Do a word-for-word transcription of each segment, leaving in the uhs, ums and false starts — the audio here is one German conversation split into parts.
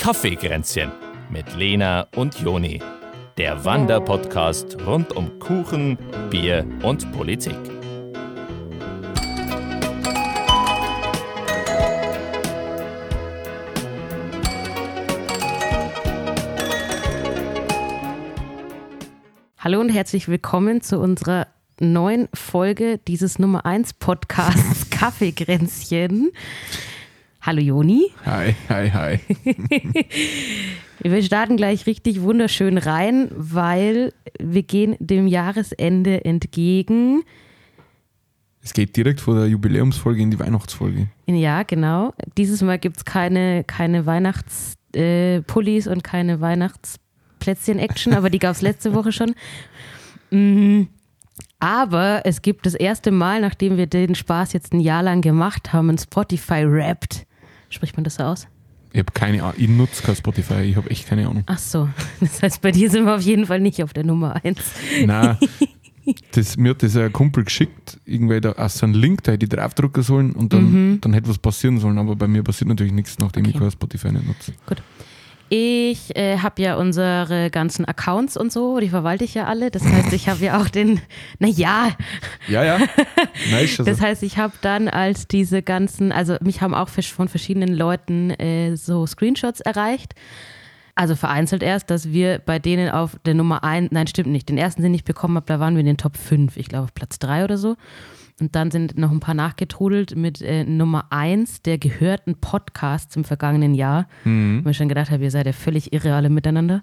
Kaffeekränzchen mit Lena und Joni. Der Wanderpodcast rund um Kuchen, Bier und Politik. Hallo und herzlich willkommen zu unserer neuen Folge dieses Nummer eins Podcasts Kaffeekränzchen. Hallo Joni. Hi, hi, hi. Wir starten gleich richtig wunderschön rein, weil wir gehen dem Jahresende entgegen. Es geht direkt vor der Jubiläumsfolge in die Weihnachtsfolge. Ja, genau. Dieses Mal gibt es keine, keine Weihnachtspullis äh, und keine Weihnachtsplätzchen-Action, aber die gab es letzte Woche schon. Mhm. Aber es gibt das erste Mal, nachdem wir den Spaß jetzt ein Jahr lang gemacht haben, ein Spotify-Wrapped. Spricht man das so aus? Ich habe keine Ahnung. Ich nutze kein Spotify. Ich habe echt keine Ahnung. Ach so. Das heißt, bei dir sind wir auf jeden Fall nicht auf der Nummer eins. Nein. Das, mir hat das ein Kumpel geschickt. Irgendwie da auch so einen Link, da hätte ich draufdrucken sollen und dann, mhm. dann hätte was passieren sollen. Aber bei mir passiert natürlich nichts, nachdem okay. ich kein Spotify nicht nutze. Gut. Ich äh, habe ja unsere ganzen Accounts und so, die verwalte ich ja alle. Das heißt, ich habe ja auch den, naja. Ja, ja. Nice, also. Das heißt, ich habe dann als diese ganzen, also mich haben auch von verschiedenen Leuten äh, so Screenshots erreicht. Also vereinzelt erst, dass wir bei denen auf der Nummer eins, nein, stimmt nicht, den ersten, den ich bekommen habe, da waren wir in den Top fünf, ich glaube auf Platz drei oder so. Und dann sind noch ein paar nachgetrudelt mit äh, Nummer eins der gehörten Podcasts im vergangenen Jahr. Mhm. Wo ich schon gedacht habe, ihr seid ja völlig irre alle miteinander.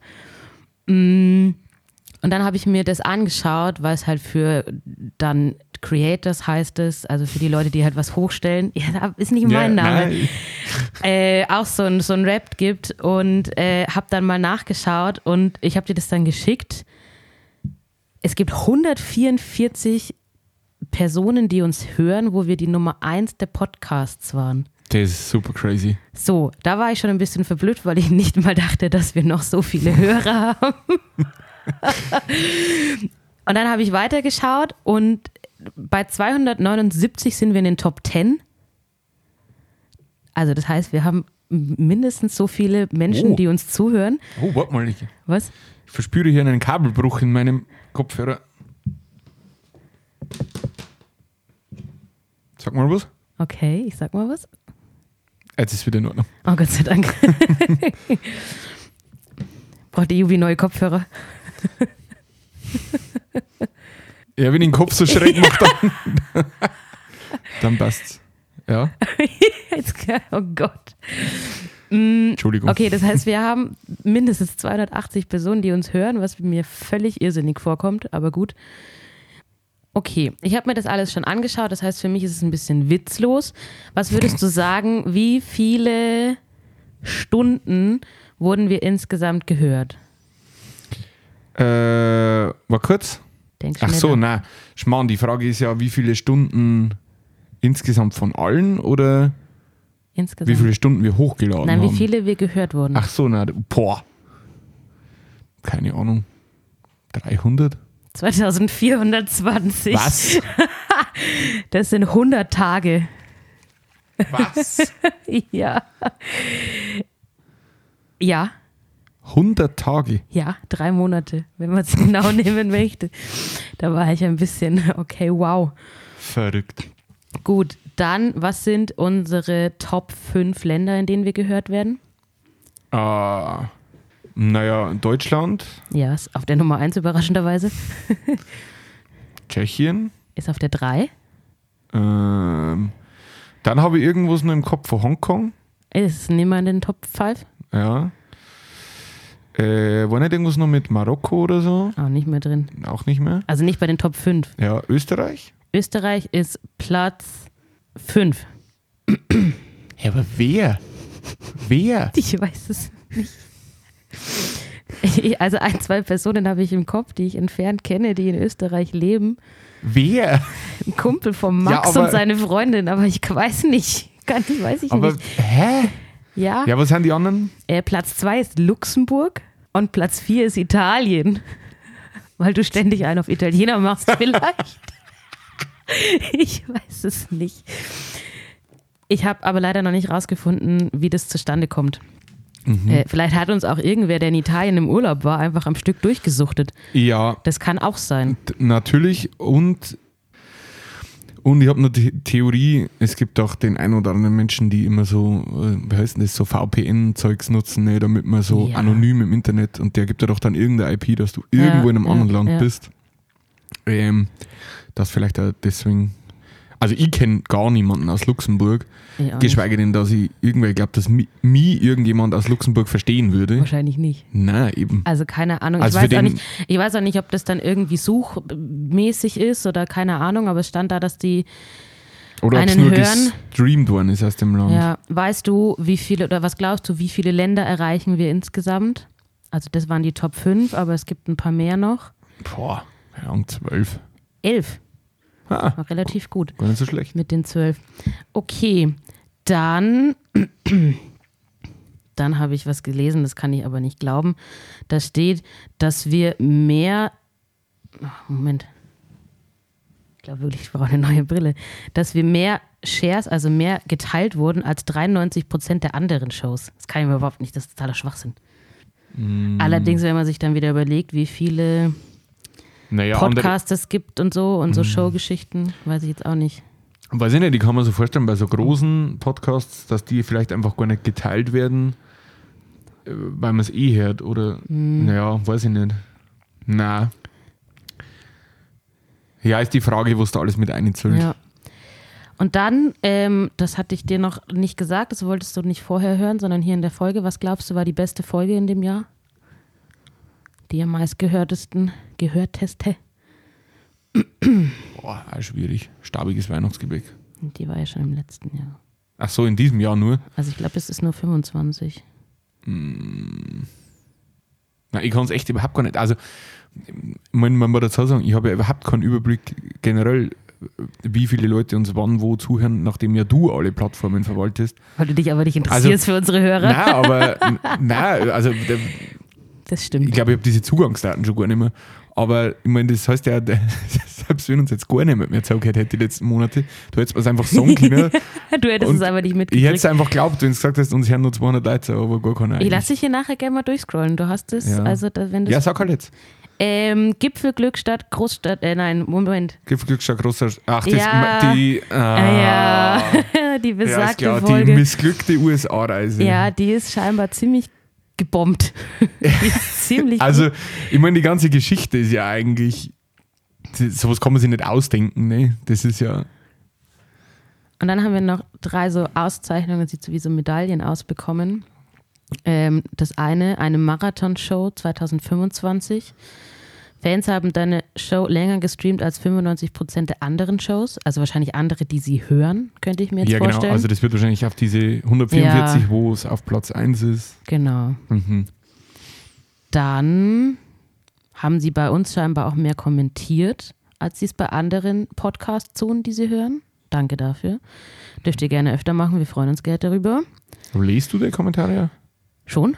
Und dann habe ich mir das angeschaut, weil es halt für dann Creators heißt es, also für die Leute, die halt was hochstellen. Ja, ist nicht mein ja, Name. Äh, auch so ein, so ein Rap gibt und äh, habe dann mal nachgeschaut und ich habe dir das dann geschickt. Es gibt hundertvierundvierzig Personen, die uns hören, wo wir die Nummer eins der Podcasts waren. Das ist super crazy. So, da war ich schon ein bisschen verblüfft, weil ich nicht mal dachte, dass wir noch so viele Hörer haben. Und dann habe ich weitergeschaut und bei zweihundertneunundsiebzig sind wir in den Top zehn. Also das heißt, wir haben mindestens so viele Menschen, oh. die uns zuhören. Oh, warte mal. Ich, Was? Ich verspüre hier einen Kabelbruch in meinem Kopfhörer. Sag mal was. Okay, ich sag mal was. Jetzt ist wieder in Ordnung. Oh, Gott sei Dank. Braucht die Jubi neue Kopfhörer? Ja, wenn ich den Kopf so schräg mache, dann, dann passt's. Ja. Jetzt, oh Gott. Entschuldigung. Okay, das heißt, wir haben mindestens zweihundertachtzig Personen, die uns hören, was mir völlig irrsinnig vorkommt, aber gut. Okay, ich habe mir das alles schon angeschaut, das heißt, für mich ist es ein bisschen witzlos. Was würdest du sagen, wie viele Stunden wurden wir insgesamt gehört? Äh, war kurz? Denk Ach so, nein. Schmarrn, die Frage ist ja, wie viele Stunden insgesamt von allen oder insgesamt? Wie viele Stunden wir hochgeladen nein, haben? Nein, wie viele wir gehört wurden. Ach so, nein, boah. Keine Ahnung. dreihundert? zweitausendvierhundertzwanzig. Was? Das sind hundert Tage. Was? Ja. Ja. hundert Tage? Ja, drei Monate, wenn man es genau nehmen möchte. Da war ich ein bisschen, okay, wow. Verrückt. Gut, dann, was sind unsere Top fünf Länder, in denen wir gehört werden? Ah... Naja, Deutschland. Ja, ist auf der Nummer eins überraschenderweise. Tschechien. Ist auf der drei. Ähm, dann habe ich irgendwas noch im Kopf von Hongkong. Ist nicht mal in den Top fünf. Ja. Äh, war nicht irgendwas noch mit Marokko oder so? Auch nicht mehr drin. Auch nicht mehr. Also nicht bei den Top fünf. Ja, Österreich. Österreich ist Platz fünf. Ja, aber wer? Wer? Ich weiß es nicht. Also ein, zwei Personen habe ich im Kopf, die ich entfernt kenne, die in Österreich leben. Wer? Ein Kumpel von Max ja, und seine Freundin, aber ich weiß nicht. Kann ich, weiß ich aber, nicht. Hä? Ja. Ja, was sind die anderen? Äh, Platz zwei ist Luxemburg und Platz vier ist Italien. Weil du ständig einen auf Italiener machst vielleicht. Ich weiß es nicht. Ich habe aber leider noch nicht rausgefunden, wie das zustande kommt. Mhm. Äh, vielleicht hat uns auch irgendwer, der in Italien im Urlaub war, einfach am Stück durchgesuchtet. Ja. Das kann auch sein. T- natürlich und und ich habe noch die Theorie, es gibt auch den ein oder anderen Menschen, die immer so, wie heißt denn das, so V P N-Zeugs nutzen, ne, damit man so ja. anonym im Internet und der gibt ja doch dann irgendeine I P, dass du irgendwo ja, in einem ja, anderen Land ja. bist. Ähm, das vielleicht auch deswegen. Also ich kenne gar niemanden aus Luxemburg, geschweige denn, dass ich irgendwer glaube, dass mich, mich irgendjemand aus Luxemburg verstehen würde. Wahrscheinlich nicht. Nein, eben. Also keine Ahnung. Also ich, weiß für auch den- nicht, ich weiß auch nicht, ob das dann irgendwie suchmäßig ist oder keine Ahnung, aber es stand da, dass die, Oder ob es einen nur hören. gestreamt worden ist aus dem Land. ja, weißt du, wie viele, oder was glaubst du, wie viele Länder erreichen wir insgesamt? Also das waren die Top fünf, aber es gibt ein paar mehr noch. Boah, ja, um zwölf. Elf. Ah, War relativ gut. gar nicht so schlecht. Mit den zwölf. Okay, dann, dann habe ich was gelesen, das kann ich aber nicht glauben. Da steht, dass wir mehr, ach, Moment, ich glaube wirklich, ich brauche eine neue Brille, dass wir mehr Shares, also mehr geteilt wurden als dreiundneunzig Prozent der anderen Shows. Das kann ich mir überhaupt nicht, das ist totaler Schwachsinn. Mm. Allerdings, wenn man sich dann wieder überlegt, wie viele Naja, Podcasts es gibt und so und so Showgeschichten, weiß ich jetzt auch nicht. andere, weiß ich nicht, die kann man so vorstellen bei so großen Podcasts, dass die vielleicht einfach gar nicht geteilt werden, äh, weil man es eh hört. Oder, Mhm. naja, weiß ich nicht. Na. Ja, ist die Frage, was da alles mit einzählt. Ja. Und dann, ähm, das hatte ich dir noch nicht gesagt, das wolltest du nicht vorher hören, sondern hier in der Folge. Was glaubst du, war die beste Folge in dem Jahr? Die am meistgehörtesten, gehörteste? Boah, auch schwierig. Stabiges Weihnachtsgebäck. Die war ja schon im letzten Jahr. Ach so, in diesem Jahr nur? Also ich glaube, es ist nur fünfundzwanzig. Na, ich kann es echt überhaupt gar nicht. Also, man, man muss dazu sagen, ich habe ja überhaupt keinen Überblick generell, wie viele Leute uns wann wo zuhören, nachdem ja du alle Plattformen verwaltest. Weil du dich aber nicht interessierst Also, für unsere Hörer. Nein, aber nein, also der, Das stimmt. ich glaube, ich habe diese Zugangsdaten schon gar nicht mehr. Aber ich meine, das heißt ja, selbst wenn uns jetzt gar niemand mehr zugehört hätte die letzten Monate, du hättest mir es einfach sagen können. Du hättest Und es aber nicht Ich mitgekriegt. hätte es einfach geglaubt, wenn du gesagt hast, uns hören nur zweihundert Leute, aber gar keiner. Ich lasse dich hier nachher gerne mal durchscrollen. Du hast es, Ja. also da, wenn du Ja, sag halt jetzt. ähm, Gipfelglückstadt, Großstadt, äh, nein, Moment. Glückstadt großer. Ach, das Ja. die. Ah, Ah, ja, die ja, ist besagte klar, die Folge. missglückte U S A-Reise. Ja, die ist scheinbar ziemlich gebombt. Die ist ziemlich Also, ich meine, die ganze Geschichte ist ja eigentlich. Sowas kann man sich nicht ausdenken, ne? Das ist ja. Und dann haben wir noch drei so Auszeichnungen, sieht so wie so Medaillen ausbekommen. Ähm, das eine, eine Marathon-Show zwanzig fünfundzwanzig. Fans haben deine Show länger gestreamt als fünfundneunzig Prozent der anderen Shows. Also wahrscheinlich andere, die sie hören, könnte ich mir jetzt Ja, vorstellen. genau. Also, das wird wahrscheinlich auf diese hundertvierundvierzig, Ja. wo es auf Platz eins ist. Genau. Mhm. Dann haben sie bei uns scheinbar auch mehr kommentiert, als sie es bei anderen Podcasts tun, die sie hören. Danke dafür. Dürft ihr gerne öfter machen, wir freuen uns gerne darüber. Liest du die Kommentare? Ja? Schon?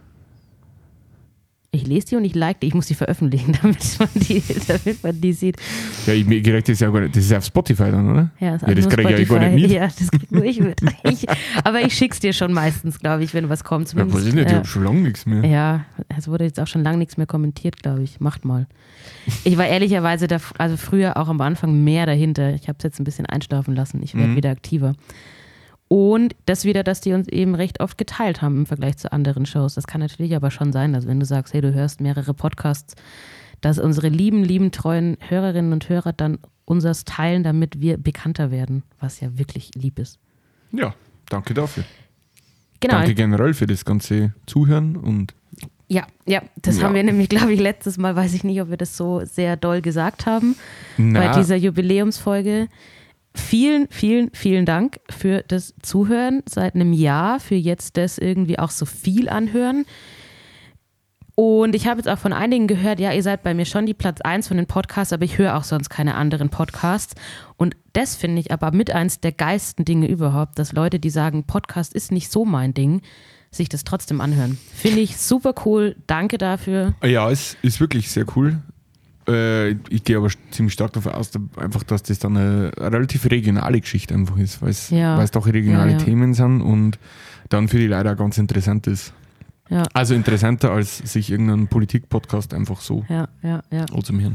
Ich lese die und ich like die. Ich muss die veröffentlichen, damit man die, damit man die sieht. Ja, ich mir gerechnet, das ist ja gar nicht. Das ist auf Spotify dann, oder? Ja, das, Ja, das nur krieg ich ja gar Spotify. nicht mit. Ja, das krieg nur ich mit. Ich, aber ich schick's dir schon meistens, glaube ich, wenn was kommt. Ja, Zumindest, weiß ich nicht, ich äh, habe schon lange nichts mehr. Ja, es wurde jetzt auch schon lange nichts mehr kommentiert, glaube ich. Macht mal. Ich war ehrlicherweise da, also früher auch am Anfang mehr dahinter. Ich habe es jetzt ein bisschen einschlafen lassen. Ich werde Mhm. wieder aktiver. Und das wieder, dass die uns eben recht oft geteilt haben im Vergleich zu anderen Shows. Das kann natürlich aber schon sein, dass wenn du sagst, hey, du hörst mehrere Podcasts, dass unsere lieben, lieben, treuen Hörerinnen und Hörer dann unseres teilen, damit wir bekannter werden, was ja wirklich lieb ist. Ja, danke dafür. Genau. Danke generell für das ganze Zuhören und Ja, ja, das Ja. haben wir nämlich, glaube ich, letztes Mal, weiß ich nicht, ob wir das so sehr doll gesagt haben, na, bei dieser Jubiläumsfolge. Vielen, vielen, vielen Dank für das Zuhören seit einem Jahr, für jetzt das irgendwie auch so viel anhören. Und ich habe jetzt auch von einigen gehört, ja, ihr seid bei mir schon die Platz eins von den Podcasts, aber ich höre auch sonst keine anderen Podcasts. Und das finde ich aber mit eins der geilsten Dinge überhaupt, dass Leute, die sagen, Podcast ist nicht so mein Ding, sich das trotzdem anhören. Finde ich super cool. Danke dafür. ja, es ist wirklich sehr cool. Äh, ich gehe aber ziemlich stark davon aus, da- einfach, dass das dann eine, eine relativ regionale Geschichte einfach ist, weil es Ja. weil es doch regionale Ja, ja. Themen sind und dann für die Leute auch ganz interessant ist. Ja. Also interessanter, als sich irgendein Politik-Podcast einfach so Ja, ja, ja. anzuhören.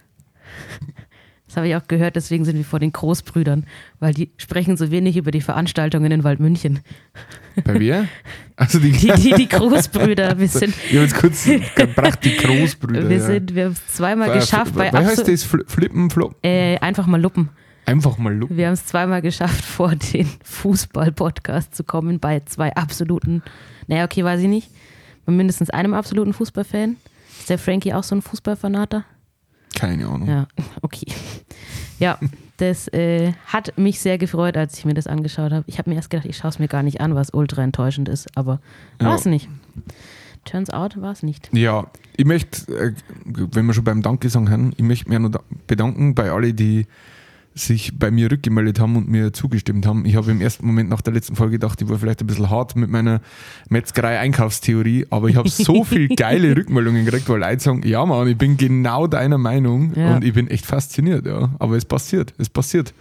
Das habe ich auch gehört, deswegen sind wir vor den Großbrüdern, weil die sprechen so wenig über die Veranstaltungen in Waldmünchen. Bei wer? Also die, Die, die, die Großbrüder, wir sind, ich habe jetzt kurz gebracht, die Großbrüder. wir ja. sind, wir haben es zweimal Äh, geschafft bei Wie heißt Absu- das? Fl- Flippen, Floppen? äh, einfach mal luppen. Einfach mal lupen. Wir haben es zweimal geschafft, vor den Fußball-Podcast zu kommen, bei zwei absoluten, naja, okay, weiß ich nicht, bei mindestens einem absoluten Fußballfan. Ist der Frankie auch so ein Fußballfanater? Keine Ahnung. Ja, okay. Ja, das äh, hat mich sehr gefreut, als ich mir das angeschaut habe. Ich habe mir erst gedacht, ich schaue es mir gar nicht an, was ultra enttäuschend ist, aber Ja. war es nicht. Turns out war es nicht. Ja, ich möchte, äh, wenn wir schon beim Dankgesang haben, ich möchte mich noch da- bedanken bei allen, die sich bei mir rückgemeldet haben und mir zugestimmt haben. Ich habe im ersten Moment nach der letzten Folge gedacht, ich war vielleicht ein bisschen hart mit meiner Metzgerei-Einkaufstheorie, aber ich habe so viel geile Rückmeldungen gekriegt, weil Leute sagen, ja Mann, ich bin genau deiner Meinung Ja. und ich bin echt fasziniert, ja. Aber es passiert, es passiert.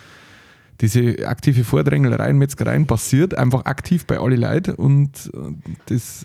Diese aktive Vordrängelerei in Metzgereien passiert einfach aktiv bei allen Leuten und äh, das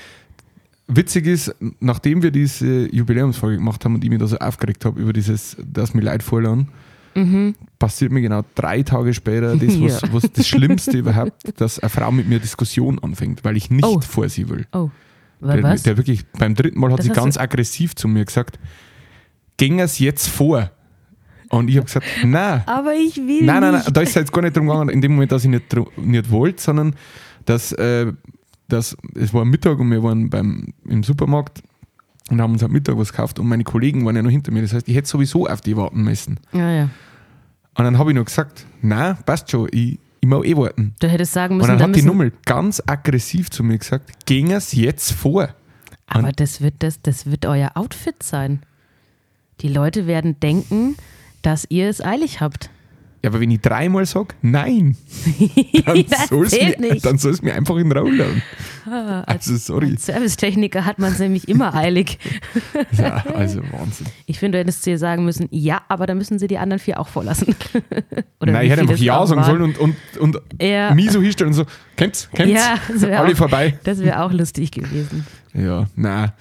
witzig ist, nachdem wir diese Jubiläumsfolge gemacht haben und ich mich da so aufgeregt habe über dieses, dass mir Leute vorladen, Mhm. passiert mir genau drei Tage später das, was, Ja. was das Schlimmste überhaupt, dass eine Frau mit mir Diskussion anfängt, weil ich nicht Oh. vor sie will. Oh, weil Der, was? der wirklich, beim dritten Mal hat Das sie hast ganz du- aggressiv zu mir gesagt, ging es jetzt vor? Und ich habe gesagt, nein. aber ich will Nein, nein, nein, nicht. da ist es jetzt gar nicht darum gegangen, in dem Moment, dass ich nicht, dr- nicht wollte, sondern dass, äh, dass es war Mittag und wir waren beim, im Supermarkt und haben uns am Mittag was gekauft und meine Kollegen waren ja noch hinter mir. Das heißt, ich hätte sowieso auf die warten müssen. Ja, ja. Und dann habe ich noch gesagt, nein, passt schon, ich, ich mag eh warten. Du hättest sagen Und müssen, dann da hat die müssen, Nummer ganz aggressiv zu mir gesagt, ging es jetzt vor? aber das wird, das, das wird euer Outfit sein. Die Leute werden denken, dass ihr es eilig habt. Ja, aber wenn ich dreimal sage, nein, dann Das soll es zählt mir, nicht. dann soll's mir einfach in den Raum lassen. Ah, Also sorry. Als Servicetechniker hat man es nämlich immer eilig. Ja, also Wahnsinn. Ich finde, du hättest zu ihr sagen müssen, ja, aber dann müssen sie die anderen vier auch vorlassen. Oder Nein, wie ich hätte viele einfach es Ja auch sagen waren. sollen und, und, und Ja. mich so hinstellen und so, kennt's, kennt's, Ja, das wär alle auch- vorbei. Das wäre auch lustig gewesen. Ja, nein.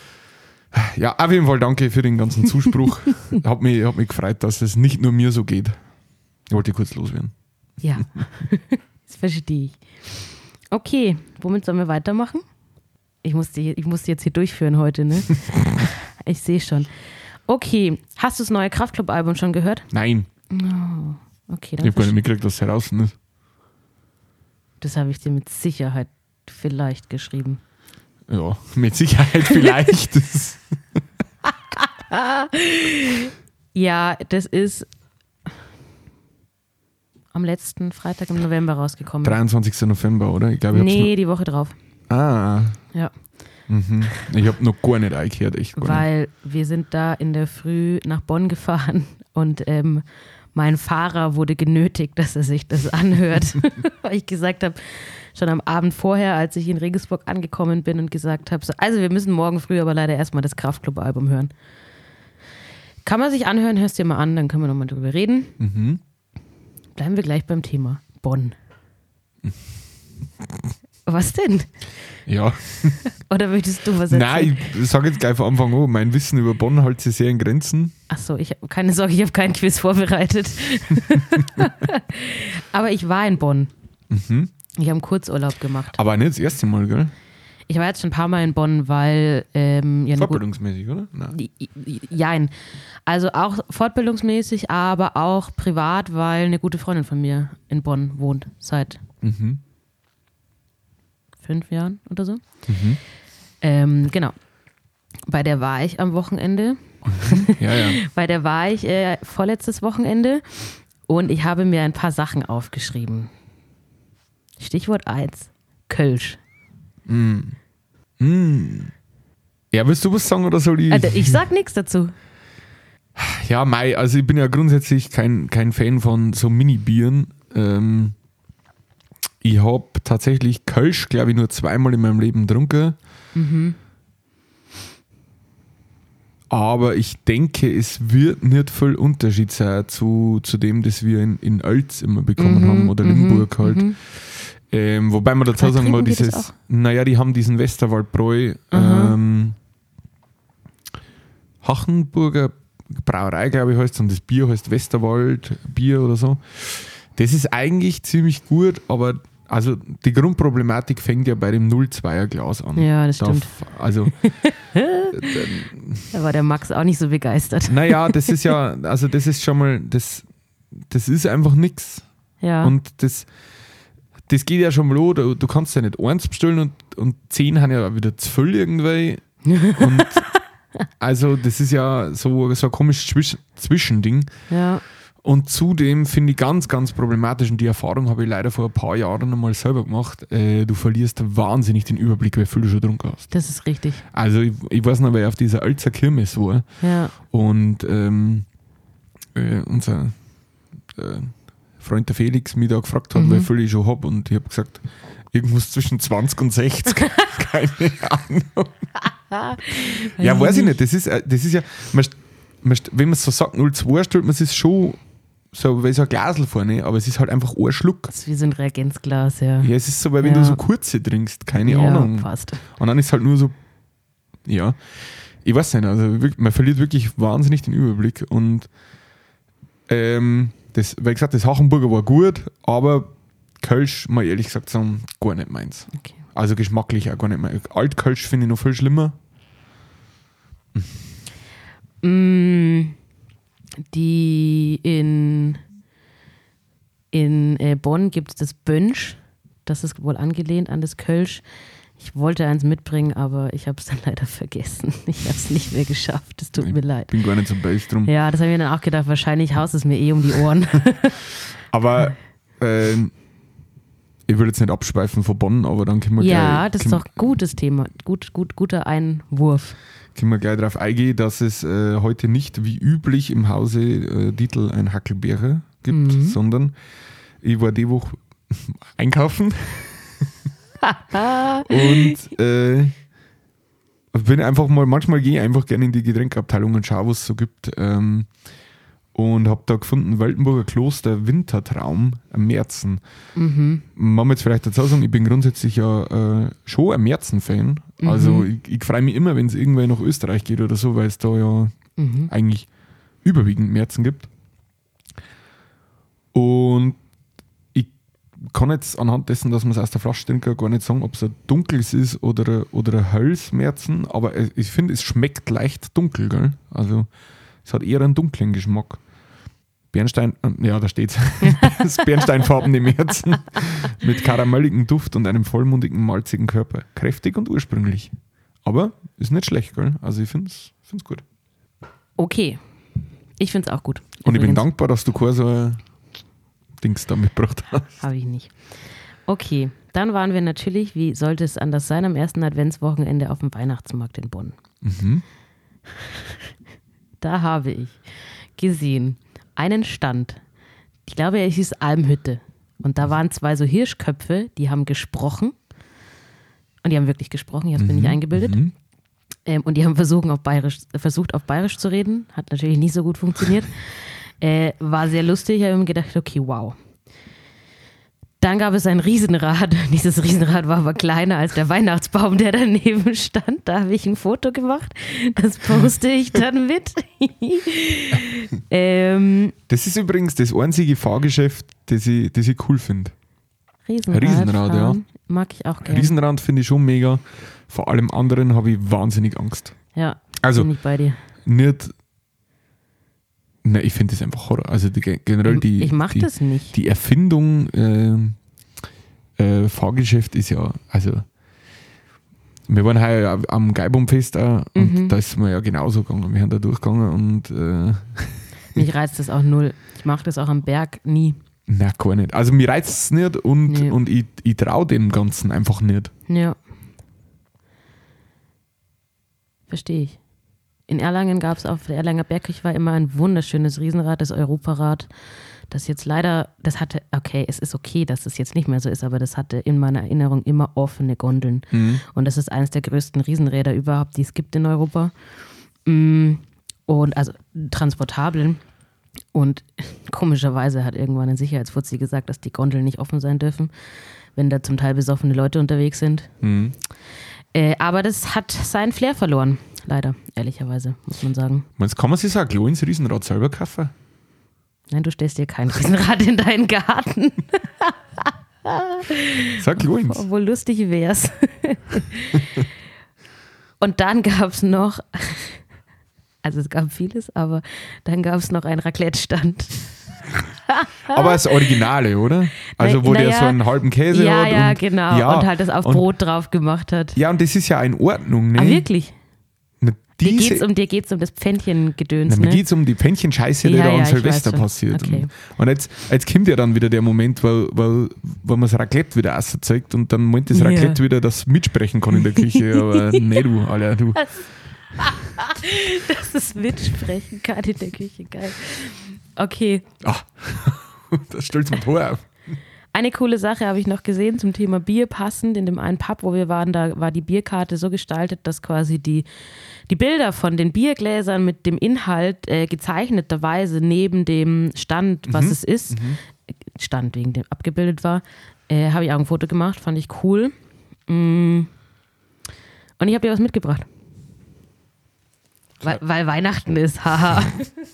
Ja, auf jeden Fall danke für den ganzen Zuspruch. hat, mich, hat mich gefreut, dass es nicht nur mir so geht. Ich wollte kurz loswerden. Ja, das verstehe ich. Okay, womit sollen wir weitermachen? Ich muss die, ich muss die jetzt hier durchführen heute, ne? Ich sehe schon. Okay, hast du das neue Kraftklub-Album schon gehört? Nein, Okay, ich dann habe gar nicht verstehe mitgekriegt, dass es heraus ist. Das habe ich dir mit Sicherheit vielleicht geschrieben. Ja, mit Sicherheit vielleicht. Das- Ja, das ist am letzten Freitag im November rausgekommen. dreiundzwanzigster November, oder? Ich glaube, ich Nee, die Woche drauf. hab's noch, ah, Ja, mhm. Ich habe noch gar nicht eingehört, echt gar nicht. weil wir sind da in der Früh nach Bonn gefahren und ähm, mein Fahrer wurde genötigt, dass er sich das anhört, weil ich gesagt habe, schon am Abend vorher, als ich in Regensburg angekommen bin und gesagt habe, so, also wir müssen morgen früh aber leider erstmal das Kraftklub-Album hören. Kann man sich anhören, hörst dir mal an, dann können wir nochmal drüber reden. Mhm. Bleiben wir gleich beim Thema Bonn. Was denn? Ja, Oder möchtest du was erzählen? nein, ich sage jetzt gleich von Anfang an, mein Wissen über Bonn hält sich sehr in Grenzen. Achso, ich hab, keine Sorge, ich habe keinen Quiz vorbereitet. Aber ich war in Bonn. Mhm. Ich habe einen Kurzurlaub gemacht. Aber nicht das erste Mal, gell? Ich war jetzt schon ein paar Mal in Bonn, weil ähm, ja, eine gut, Fortbildungsmäßig, oder? Nein. jein. Also auch fortbildungsmäßig, aber auch privat, weil eine gute Freundin von mir in Bonn wohnt seit Mhm. fünf Jahren oder so. Mhm. Ähm, genau. Bei der war ich am Wochenende. Ja, ja. Bei der war ich äh, vorletztes Wochenende und ich habe mir ein paar Sachen aufgeschrieben. Stichwort eins. Kölsch. Mm. Ja, willst du was sagen oder soll ich? Also ich sag nichts dazu. Ja, mei, also ich bin ja grundsätzlich kein, kein Fan von so Mini-Bieren. Ähm, ich habe tatsächlich Kölsch, glaube ich, nur zweimal in meinem Leben getrunken. Mhm. Aber ich denke, es wird nicht viel Unterschied sein zu, zu dem, das wir in, in Oelz immer bekommen Mhm, haben oder mhm, Limburg halt. mhm. Ähm, wobei man dazu Ah, sagen muss, trinken die das dieses, auch? naja, die haben diesen Westerwaldbräu Aha. ähm, Hachenburger Brauerei, glaube ich, heißt es, und das Bier heißt Westerwald Bier oder so. Das ist eigentlich ziemlich gut, aber also die Grundproblematik fängt ja bei dem null Komma zweier Glas an. Ja, das Da stimmt. f- Also, Da war der Max auch nicht so begeistert. naja, das ist ja, also das ist schon mal, das, das ist einfach nix. Ja. Und das, das geht ja schon mal los, du, du kannst ja nicht eins bestellen und, und zehn haben ja auch wieder zwölf irgendwie. Und also das ist ja so, so ein komisches Zwisch Zwischending. ja. Und zudem finde ich ganz, ganz problematisch, und die Erfahrung habe ich leider vor ein paar Jahren einmal selber gemacht, äh, du verlierst wahnsinnig den Überblick, wie viel du schon getrunken hast. Das ist richtig. Also ich, ich weiß noch, weil ich auf dieser Alzer Kirmes war Ja. und ähm, äh, unser äh, Freund der Felix mich da gefragt hat, Mhm. wie viel ich schon habe, und ich habe gesagt, irgendwas zwischen zwanzig und sechzig. Keine Ahnung. Ja, weiß ich nicht. Das ist, äh, das ist ja, man, st- man, st- wenn man so sagt, null Komma zwei, stellt man sich schon so, weil so ein Glasl vorne, aber es ist halt einfach ein Schluck. Das ist wie so ein Reagenzglas, ja. Ja, es ist so, weil wenn Ja. du so kurze trinkst, keine ja, Ahnung. Passt. Und dann ist halt nur so, ja, ich weiß nicht, also wirk- man verliert wirklich wahnsinnig den Überblick. Und ähm, das, wie gesagt, das Hachenburger war gut, aber Kölsch, mal ehrlich gesagt sagen, gar nicht meins. Okay. Also geschmacklich auch gar nicht meins. Altkölsch finde ich noch viel schlimmer. Mm, die in, in äh, Bonn gibt es das Bönsch. Das ist wohl angelehnt an das Kölsch. Ich wollte eins mitbringen, aber ich habe es dann leider vergessen. Ich habe es nicht mehr geschafft. Es tut mir leid. Bin gar nicht so böse drum. Ja, das habe ich mir dann auch gedacht. Wahrscheinlich haust es mir eh um die Ohren. Aber ähm, ich will jetzt nicht abschweifen von Bonn, aber dann können wir Ja, gleich, das ist können, doch gutes Thema. Gut, gut, guter Einwurf. können wir gleich darauf eingehen, dass es äh, heute nicht wie üblich im Hause äh, Dietl ein Hackelbeere gibt, Mhm. sondern ich war die Woche einkaufen und äh, bin einfach mal, manchmal gehe ich einfach gerne in die Getränkeabteilung und schaue, was es so gibt. Ähm, und habe da gefunden, Waltenburger Kloster Wintertraum am Märzen. Mhm. Man muss jetzt vielleicht dazu sagen, ich bin grundsätzlich ja äh, schon ein Märzen-Fan. Also Mhm. ich, ich freue mich immer, wenn es irgendwann nach Österreich geht oder so, weil es da ja Mhm. eigentlich überwiegend Märzen gibt. Und ich kann jetzt anhand dessen, dass man es aus der Flasche trinkt, gar nicht sagen, ob es ein dunkles ist oder, ein- oder ein helles Märzen, aber es- ich finde, es schmeckt leicht dunkel, gell? Also es hat eher einen dunklen Geschmack. Bernstein, äh, ja, da steht das bernsteinfarbene Märzen mit karamelligem Duft und einem vollmundigen, malzigen Körper. Kräftig und ursprünglich. Aber ist nicht schlecht, gell? Also ich finde es gut. Okay. Ich finde es auch gut. Und ich bin Übrigens. dankbar, dass du kein so ein Dings da mitgebracht hast. Habe ich nicht. Okay, dann waren wir natürlich, wie sollte es anders sein, am ersten Adventswochenende auf dem Weihnachtsmarkt in Bonn. Mhm. Da habe ich gesehen einen Stand. Ich glaube, er hieß Almhütte. Und da waren zwei so Hirschköpfe, die haben gesprochen. Und die haben wirklich gesprochen, ich habe es mir nicht eingebildet. Mhm. Ähm, und die haben versucht auf, Bayerisch, versucht, auf Bayerisch zu reden. Hat natürlich nicht so gut funktioniert. Äh, war sehr lustig. Ich habe mir gedacht, okay, wow. Dann gab es ein Riesenrad. Dieses Riesenrad war aber kleiner als der Weihnachtsbaum, der daneben stand. Da habe ich ein Foto gemacht. Das poste ich dann mit. ähm, Das ist übrigens das einzige Fahrgeschäft, das ich, das ich cool finde. Riesenrad, Riesenrad, ja. fahren mag ich auch gerne. Riesenrad finde ich schon mega. Vor allem anderen habe ich wahnsinnig Angst. Ja, Also bin ich bei dir. nicht. Ne, ich finde das einfach Horror. Also die, generell die, ich mache die, das nicht. die Erfindung ähm, äh, Fahrgeschäft ist ja, also wir waren heuer am Geibumfest auch und Mhm. da ist mir ja genauso gegangen. Wir sind da durchgegangen und äh, Mich reizt das auch null. Ich mache das auch am Berg nie. na gar nicht. Also mir reizt es nicht und, Nee. und ich, ich traue dem Ganzen einfach nicht. Ja. Verstehe ich. In Erlangen gab es auf der Erlanger Bergkirche war immer ein wunderschönes Riesenrad, das Europarad, das jetzt leider, das hatte, okay, es ist okay, dass es jetzt nicht mehr so ist, aber das hatte in meiner Erinnerung immer offene Gondeln. Mhm. Und das ist eines der größten Riesenräder überhaupt, die es gibt in Europa. Mm, Und also transportablen. Und komischerweise hat irgendwann ein Sicherheitsfuzzi gesagt, dass die Gondeln nicht offen sein dürfen, wenn da zum Teil besoffene Leute unterwegs sind. Mhm. Äh, aber das hat seinen Flair verloren, leider, ehrlicherweise, muss man sagen. Meinst, kann man sich so ein Klo ins Riesenrad selber kaufen? Nein, du stellst dir kein Riesenrad in deinen Garten. Sag Klo ins. Obwohl lustig wär's. Und dann gab es noch, also es gab vieles, aber dann gab es noch einen Raclette-Stand. Aber das Originale, oder? Also Na- wo naja, der so einen halben Käse ja, hat. ja, und, genau. Ja, und halt das auf und- Brot drauf gemacht hat. Ja, und das ist ja in Ordnung, ne? Ah, wirklich? Na, Dir diese, geht's um, dir geht's um das Pfännchengedöns, na, mir ne? geht es um die Pfännchen-Scheiße, die Ja, da ja, an ich Silvester weiß schon. passiert. Okay. Und, und jetzt, jetzt kommt ja dann wieder der Moment, weil, weil, weil man das Raclette wieder auszerzeigt und dann meint das Ja. Raclette wieder, dass es mitsprechen kann in der Küche. Aber nee, du, Alter, du. Dass es mitsprechen kann in der Küche, geil. Okay. Ach, das stellt mir vor auf. Eine coole Sache habe ich noch gesehen zum Thema Bier passend. In dem einen Pub, wo wir waren, da war die Bierkarte so gestaltet, dass quasi die, die Bilder von den Biergläsern mit dem Inhalt äh, gezeichneterweise neben dem Stand, was Mhm. es ist, Stand wegen dem abgebildet war, äh, habe ich auch ein Foto gemacht, fand ich cool. Mm. Und ich habe dir was mitgebracht. Weil, weil Weihnachten ist, haha.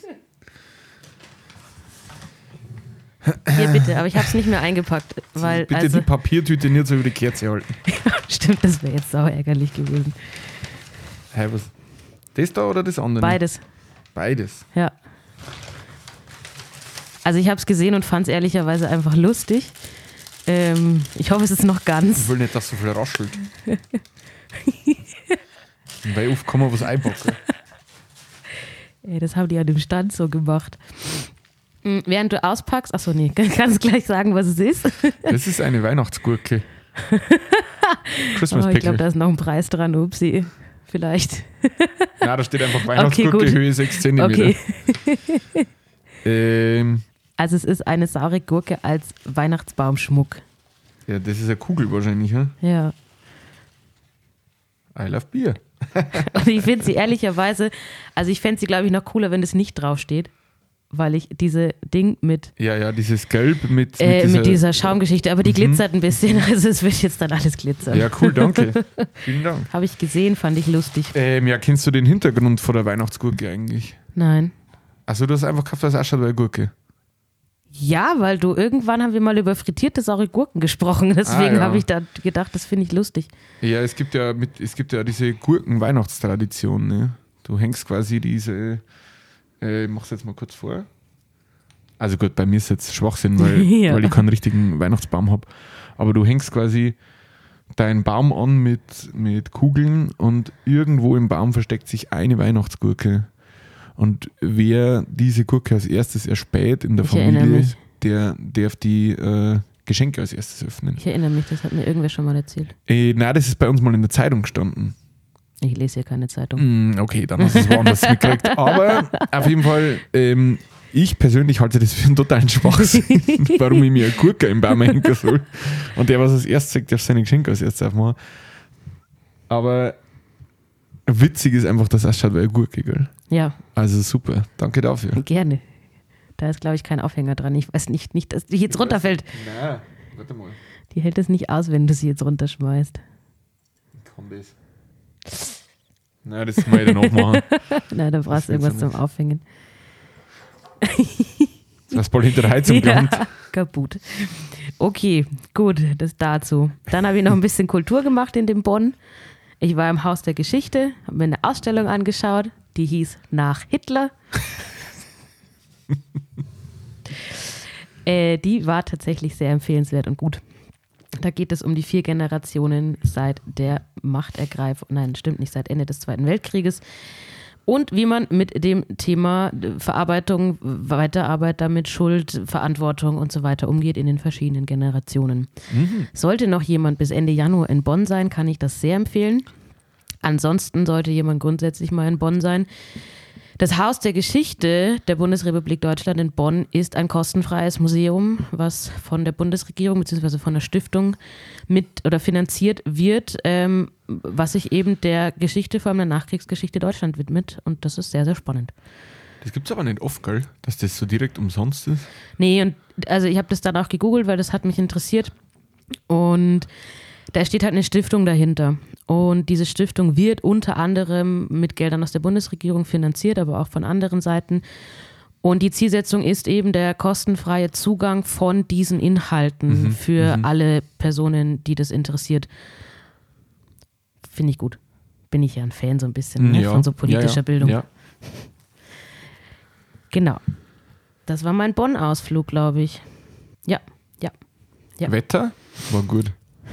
Hier bitte, aber ich habe es nicht mehr eingepackt, weil Bitte also, die Papiertüte nicht so über die Kerze halten. stimmt, das wäre jetzt sauer ärgerlich gewesen. Hey, was? Das da oder das andere? Beides, Beides. ja. Also ich habe es gesehen und fand es ehrlicherweise einfach lustig. Ähm, ich hoffe, es ist noch Ich ganz. will nicht, dass so viel raschelt. Und weil oft kann man was einpacken. Ey, das haben die an dem Stand so gemacht. Mm, Während du auspackst, achso, nee, kannst gleich sagen, was es ist. Das ist eine Weihnachtsgurke. Christmas Oh, ich Pickle. glaube, da ist noch ein Preis dran, upsi. Vielleicht. Nein, da steht einfach Weihnachtsgurke, gut. Höhe sechs Zentimeter. Okay. Ähm, Also es ist eine saure Gurke als Weihnachtsbaumschmuck. ja, das ist eine Kugel wahrscheinlich, hm? Ja. I love Bier. Und ich finde sie ehrlicherweise, also ich fände sie, glaube ich, noch cooler, wenn das nicht draufsteht. Weil ich diese Ding mit, Ja, ja, dieses Gelb mit, äh, mit, dieser, mit dieser Schaumgeschichte, aber die glitzert ein bisschen, also es wird jetzt dann alles glitzern. Ja, cool, danke. Vielen Dank. Habe ich gesehen, fand ich lustig. Ähm, ja, kennst du den Hintergrund von der Weihnachtsgurke eigentlich? Nein. Also du hast einfach gekauft, das ausschaut wie eine Gurke. Ja, weil du irgendwann haben wir mal über frittierte saure Gurken gesprochen, deswegen Ah, ja. habe ich da gedacht, das finde ich lustig. Ja, es gibt ja mit, es gibt ja diese Gurken-Weihnachtstradition, ne? Du hängst quasi diese, äh, ich mach's jetzt mal kurz vor. Also gut, bei mir ist jetzt Schwachsinn, weil, Ja. weil ich keinen richtigen Weihnachtsbaum habe. Aber du hängst quasi deinen Baum an mit, mit Kugeln und irgendwo im Baum versteckt sich eine Weihnachtsgurke. Und wer diese Gurke als erstes erspäht in der Ich erinnere Familie, mich. der darf die äh, Geschenke als erstes öffnen. Ich erinnere mich, das hat mir irgendwer schon mal erzählt. Äh, nein, das ist bei uns mal in der Zeitung gestanden. Ich lese hier keine Zeitung. Mm, okay, dann hast du es woanders mitgekriegt. Aber auf jeden Fall, ähm, ich persönlich halte das für einen totalen Schwachsinn, warum ich mir eine Gurke im Baum hängen soll. Und der, was als erstes sagt, darf seine Geschenke als erstes aufmachen. Aber witzig ist einfach, dass es ausschaut wie eine Gurke, gell? Ja, Also super, danke dafür. gerne. Da ist, glaube ich, kein Aufhänger dran. Ich weiß nicht, nicht dass die jetzt runterfällt. Nein, warte mal. Die hält es nicht aus, wenn du sie jetzt runterschmeißt. Kann das? Nein, das muss ich dann auch machen. Na, da brauchst du willst du irgendwas zum nicht? Aufhängen. Das bald hinter der Heizung gelandet. Ja, kaputt. Okay, gut, das dazu. Dann habe ich noch ein bisschen Kultur gemacht in dem Bonn. Ich war im Haus der Geschichte, habe mir eine Ausstellung angeschaut, die hieß Nach Hitler. äh, die war tatsächlich sehr empfehlenswert und gut. Da geht es um die vier Generationen seit der Machtergreifung, nein, stimmt nicht, seit Ende des Zweiten Weltkrieges. Und wie man mit dem Thema Verarbeitung, Weiterarbeit damit, Schuld, Verantwortung und so weiter umgeht in den verschiedenen Generationen. Mhm. Sollte noch jemand bis Ende Januar in Bonn sein, kann ich das sehr empfehlen. Ansonsten sollte jemand grundsätzlich mal in Bonn sein. Das Haus der Geschichte der Bundesrepublik Deutschland in Bonn ist ein kostenfreies Museum, was von der Bundesregierung bzw. von der Stiftung mit oder finanziert wird, ähm, was sich eben der Geschichte, vor allem der Nachkriegsgeschichte Deutschland widmet. Und das ist sehr, sehr spannend. Das gibt es aber nicht oft, gell? Dass das so direkt umsonst ist. Nee, und also ich habe das dann auch gegoogelt, weil das hat mich interessiert. Und da steht halt eine Stiftung dahinter. Und diese Stiftung wird unter anderem mit Geldern aus der Bundesregierung finanziert, aber auch von anderen Seiten. Und die Zielsetzung ist eben der kostenfreie Zugang von diesen Inhalten Mhm, für mhm. alle Personen, die das interessiert. Finde ich gut. Bin ich ja ein Fan so ein bisschen ne, Ja, von so politischer ja, ja, Bildung. Ja. Genau. Das war mein Bonn-Ausflug, glaube ich. Ja, ja. Ja. Wetter war gut.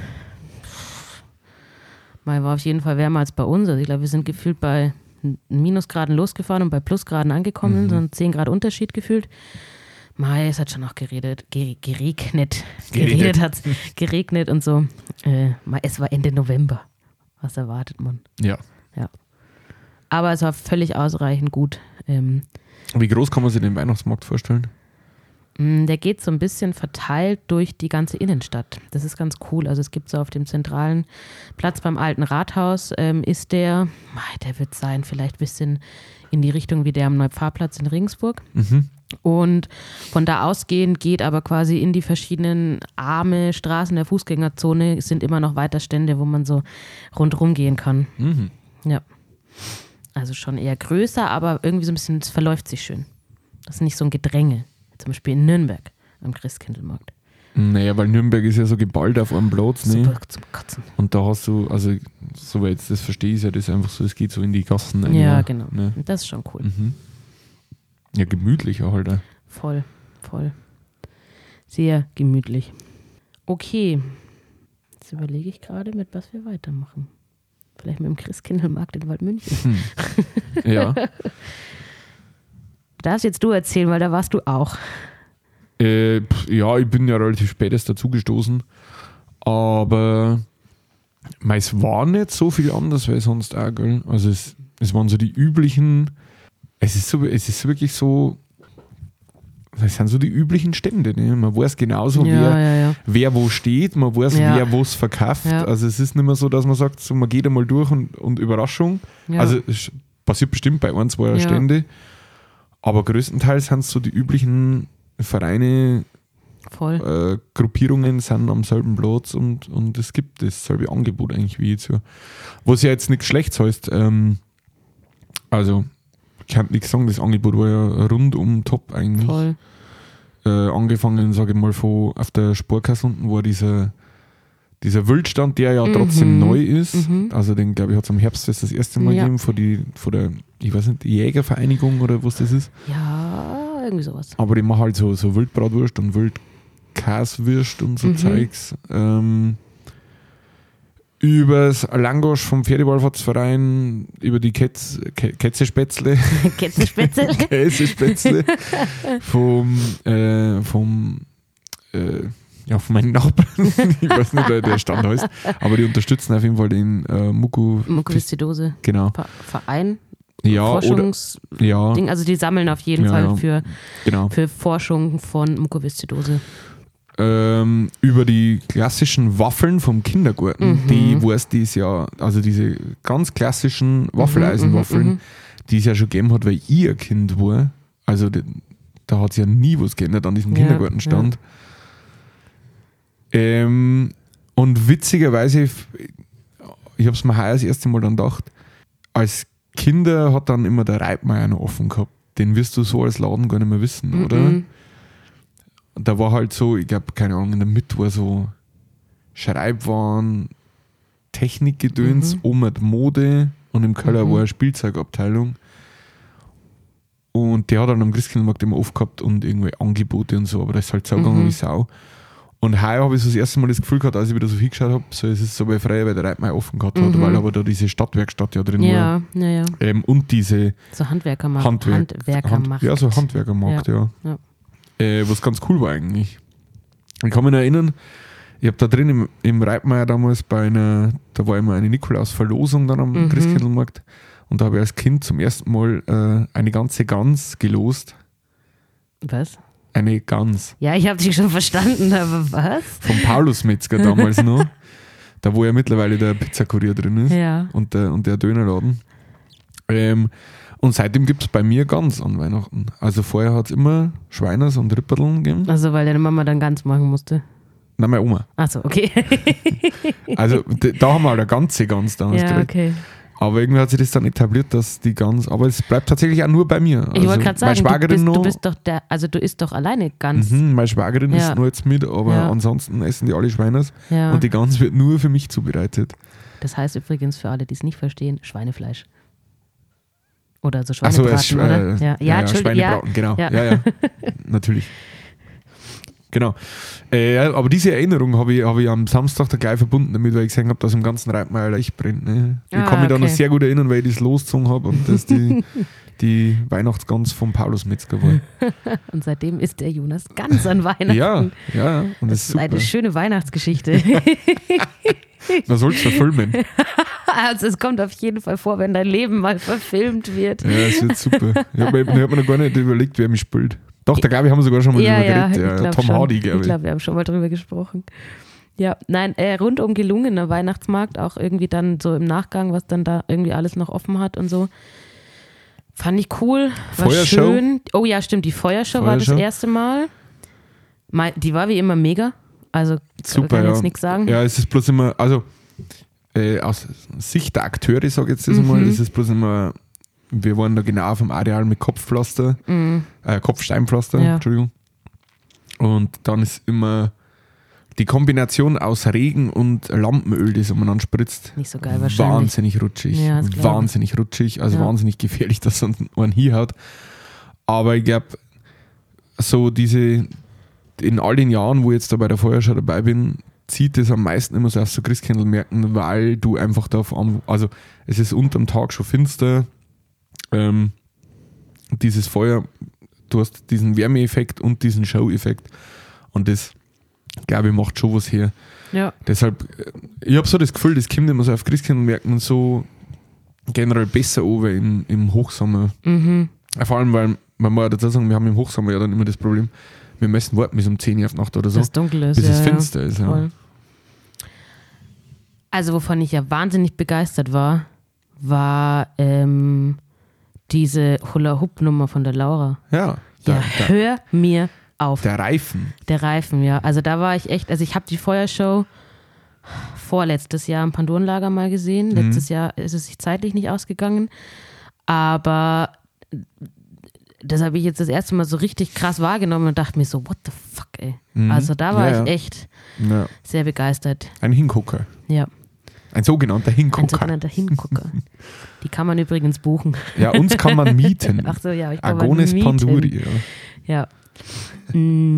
Mal war auf jeden Fall wärmer als bei uns. Also ich glaube, wir sind gefühlt bei Minusgraden losgefahren und bei Plusgraden angekommen, Mhm. so ein zehn Grad Unterschied gefühlt. Mai, es hat schon noch geredet, ge- geregnet. Geredet. Geredet hat geregnet und so. Äh, Mai, es war Ende November. Was erwartet man? Ja. Aber es war völlig ausreichend gut. Ähm, Wie groß kann man sich den Weihnachtsmarkt vorstellen? mh, der geht so ein bisschen verteilt durch die ganze Innenstadt. Das ist ganz cool. Also es gibt so auf dem zentralen Platz beim alten Rathaus, ähm, ist der, Mai, der wird sein, vielleicht ein bisschen in die Richtung wie der am Neupfarrplatz in Regensburg. Mhm. Und von da ausgehend geht aber quasi in die verschiedenen Arme, Straßen der Fußgängerzone. Es sind immer noch weiter Stände, wo man so rundherum gehen kann. Mhm. Ja. Also schon eher größer, aber irgendwie so ein bisschen, es verläuft sich schön. Das ist nicht so ein Gedränge. Zum Beispiel in Nürnberg am Christkindlmarkt. Naja, weil Nürnberg ist ja so geballt auf einem Platz, ne? Super zum Kotzen. Und da hast du, also soweit ich das verstehe, ist ja das einfach so, es geht so in die Gassen rein. Ja, genau. Ne? Und das ist schon cool. Mhm. Ja, gemütlicher halt. auch. Voll, voll. Sehr gemütlich. Okay. Jetzt überlege ich gerade, mit was wir weitermachen. Vielleicht mit dem Christkindlmarkt in Waldmünchen. Ja. Darfst jetzt du erzählen, weil da warst du auch. Äh, pf, ja, ich bin ja relativ spät erst dazugestoßen, aber mei, es war nicht so viel anders, weil sonst auch, gell? Also es, es waren so die üblichen, es ist so, es ist wirklich so, es sind so die üblichen Stände, ne? Man weiß genauso, Ja, wer, ja, ja. wer wo steht, man weiß, Ja. wer was verkauft. Ja. Also es ist nicht mehr so, dass man sagt, so, man geht einmal durch und, und Überraschung. Ja. Also es passiert bestimmt bei ein, zwei Ja. Stände, aber größtenteils sind es so die üblichen Vereine, Voll. äh, Gruppierungen sind am selben Platz und, und es gibt dasselbe Angebot eigentlich wie jetzt. Ja. Was ja jetzt nichts Schlechtes heißt. Ähm, also, ich kann nichts sagen, das Angebot war ja rundum top eigentlich. Voll. Äh, angefangen, sage ich mal, von auf der Sparkasse unten war dieser, dieser Wildstand, der ja trotzdem Mhm. neu ist. Mhm. Also den, glaube ich, hat es am Herbstfest das erste Mal Ja. gegeben, von, die, von der, ich weiß nicht, die Jägervereinigung oder was das ist. Ja, irgendwie sowas. Aber die machen halt so, so Wildbratwurst und Wildkäswürst und so Mhm. Zeugs. Ähm, übers Langosch vom Pferdewallfahrtsverein, über die Ketz, Ke Ketzespätzle, Ketzenspitzel. Käsespätzle vom, äh, vom äh, ja, von meinen Nachbarn. Ich weiß nicht, wer der Stand heißt. Aber die unterstützen auf jeden Fall den äh, Muku. Mukoviszidose. Genau. Verein. Ja, oder, Forschungsding. ja, Also die sammeln auf jeden Ja, Fall ja. Für, genau. für Forschung von Mukoviszidose. Ähm, über die klassischen Waffeln vom Kindergarten, Mhm. die, wo es dieses Jahr, also diese ganz klassischen Waffeleisenwaffeln, Mhm, mhm, die es ja schon gegeben hat, weil ich ein Kind war. Also die, da hat es ja nie was geändert an diesem Ja, Kindergartenstand. Ähm, und witzigerweise, ich habe es mir heuer das erste Mal dann gedacht, als Kinder hat dann immer der Reitmeier noch offen gehabt. Den wirst du so als Laden gar nicht mehr wissen, mhm. oder? Mhm. Und da war halt so, ich glaube, keine Ahnung, in der Mitte war so Schreibwaren, Technikgedöns, Mhm. oben die Mode und im Keller Mhm. war eine Spielzeugabteilung. Und der hat dann am Christkindlmarkt immer aufgehabt und irgendwie Angebote und so, aber das ist halt so gegangen Mhm. wie Sau. Und heuer habe ich so das erste Mal das Gefühl gehabt, als ich wieder so hingeschaut habe, so es ist so bei Freier, weil der Reitmeier offen gehabt hat, Mhm. weil aber da diese Stadtwerkstatt ja drin war. Ja, ja, ja. Ähm, und diese So Handwerkermarkt. Handwerk, Handwerkermarkt. Hand, ja, so Handwerkermarkt, ja. Ja. Äh, was ganz cool war eigentlich. Ich kann mich noch erinnern, ich habe da drin im, im Reitmeier damals bei einer, da war immer eine Nikolaus-Verlosung dann am Mhm. Christkindlmarkt und da habe ich als Kind zum ersten Mal äh, eine ganze Gans gelost. Was? Eine Gans. Ja, ich habe dich schon verstanden, aber was? Vom Paulus Metzger damals noch. Da wo ja mittlerweile der Pizzakurier drin ist. Ja. Und der, und der Dönerladen. Ähm, und seitdem gibt es bei mir Gans an Weihnachten. Also vorher hat es immer Schweiners und Ripperln gegeben. Also, weil deine Mama dann ganz machen musste. Nein, meine Oma. Achso, okay. Also d- da haben wir halt eine ganze Gans da. Ja, okay. Aber irgendwie hat sich das dann etabliert, dass die Gans, aber es bleibt tatsächlich auch nur bei mir. Ich also wollte gerade sagen, meine du Schwagerin bist, noch, du bist doch der, also du isst doch alleine Gans. Mhm, meine Schwagerin Ja. ist nur jetzt mit, aber Ja. ansonsten essen die alle Schweiners Ja. und die Gans wird nur für mich zubereitet. Das heißt übrigens für alle, die es nicht verstehen, Schweinefleisch. Oder so Achso, Schweinebraten, es ist, oder? äh, Ja, ja, ja, ja, Entschuldigung. Ja, Schweinebraten, genau. Ja. Ja, ja, natürlich. Genau. Äh, ja, aber diese Erinnerung habe ich, hab ich am Samstag da gleich verbunden damit, weil ich gesehen habe, dass im ganzen Reitmeier Licht brennt. Ne? Ich Ah, kann mich da noch okay. sehr gut erinnern, weil ich das losgezogen habe und das die, die Weihnachtsgans vom Paulus Metzger war. Und seitdem ist der Jonas ganz an Weihnachten. Ja, ja, ja. Und das, Das ist ist super. eine schöne Weihnachtsgeschichte. Man soll es verfilmen. Also es kommt auf jeden Fall vor, wenn dein Leben mal verfilmt wird. Ja, es wird super. Ich habe mir, hab mir noch gar nicht überlegt, wer mich spielt. Doch, da glaube ich, haben wir sogar schon mal Ja, drüber ja, geredet. ich glaub Tom schon. Hardy, Ich glaube ich. glaube, wir haben schon mal drüber gesprochen. Ja, nein, äh, rundum gelungener Weihnachtsmarkt, auch irgendwie dann so im Nachgang, was dann da irgendwie alles noch offen hat und so. Fand ich cool, war Feuershow? schön. Oh ja, stimmt, die Feuershow, war das Feuershow? erste Mal. Mein, die war wie immer mega, also Super, kann ich ja. jetzt nichts sagen. Ja, es ist bloß immer, also äh, aus Sicht der Akteure, sage ich jetzt das Mhm. mal, ist es bloß immer, wir waren da genau auf dem Areal mit Kopfpflaster, äh, Kopfsteinpflaster, Ja. Entschuldigung. Und dann ist immer die Kombination aus Regen und Lampenöl, das man dann spritzt, Nicht so geil wahrscheinlich. wahnsinnig rutschig. Ja, das glaub ich. wahnsinnig rutschig, also Ja. wahnsinnig gefährlich, dass man einen hier hat. Aber ich glaube, so diese, in all den Jahren, wo ich jetzt da bei der Feuerschau dabei bin, zieht es am meisten immer so auf so Christkindlmärkten, weil du einfach da vor allem, also es ist unterm Tag schon finster, ähm, dieses Feuer, du hast diesen Wärmeeffekt und diesen Show-Effekt und das, glaube ich, macht schon was her. Ja. Deshalb, äh, ich habe so das Gefühl, das kommt immer so auf Christkindlmärkten so generell besser over im, im Hochsommer. Mhm. Vor allem, weil, man muss ja dazu sagen, wir haben im Hochsommer ja dann immer das Problem, wir müssen warten bis um zehn Uhr auf Nacht oder so, Dass es dunkel ist. bis ja, es ja. finster ist. Ja. Voll. Also wovon ich ja wahnsinnig begeistert war, war ähm, diese Hula-Hoop-Nummer von der Laura. Ja, Ja, der, der, hör mir auf. der Reifen. Der Reifen, ja. Also da war ich echt, also ich habe die Feuershow vorletztes Jahr im Pandurenlager mal gesehen. Mhm. Letztes Jahr ist es sich zeitlich nicht ausgegangen. Aber das habe ich jetzt das erste Mal so richtig krass wahrgenommen und dachte mir so, what the fuck, ey. Mhm. Also da war Ja, ich ja. echt Ja. sehr begeistert. Ein Hingucker. Ja, Ein sogenannter ein Hingucker. sogenannter Hingucker. Die kann man übrigens buchen. Ja, uns kann man mieten. Ach so, ja, ich kann man Agones mieten. Panduri. Ja. Ja. Mm.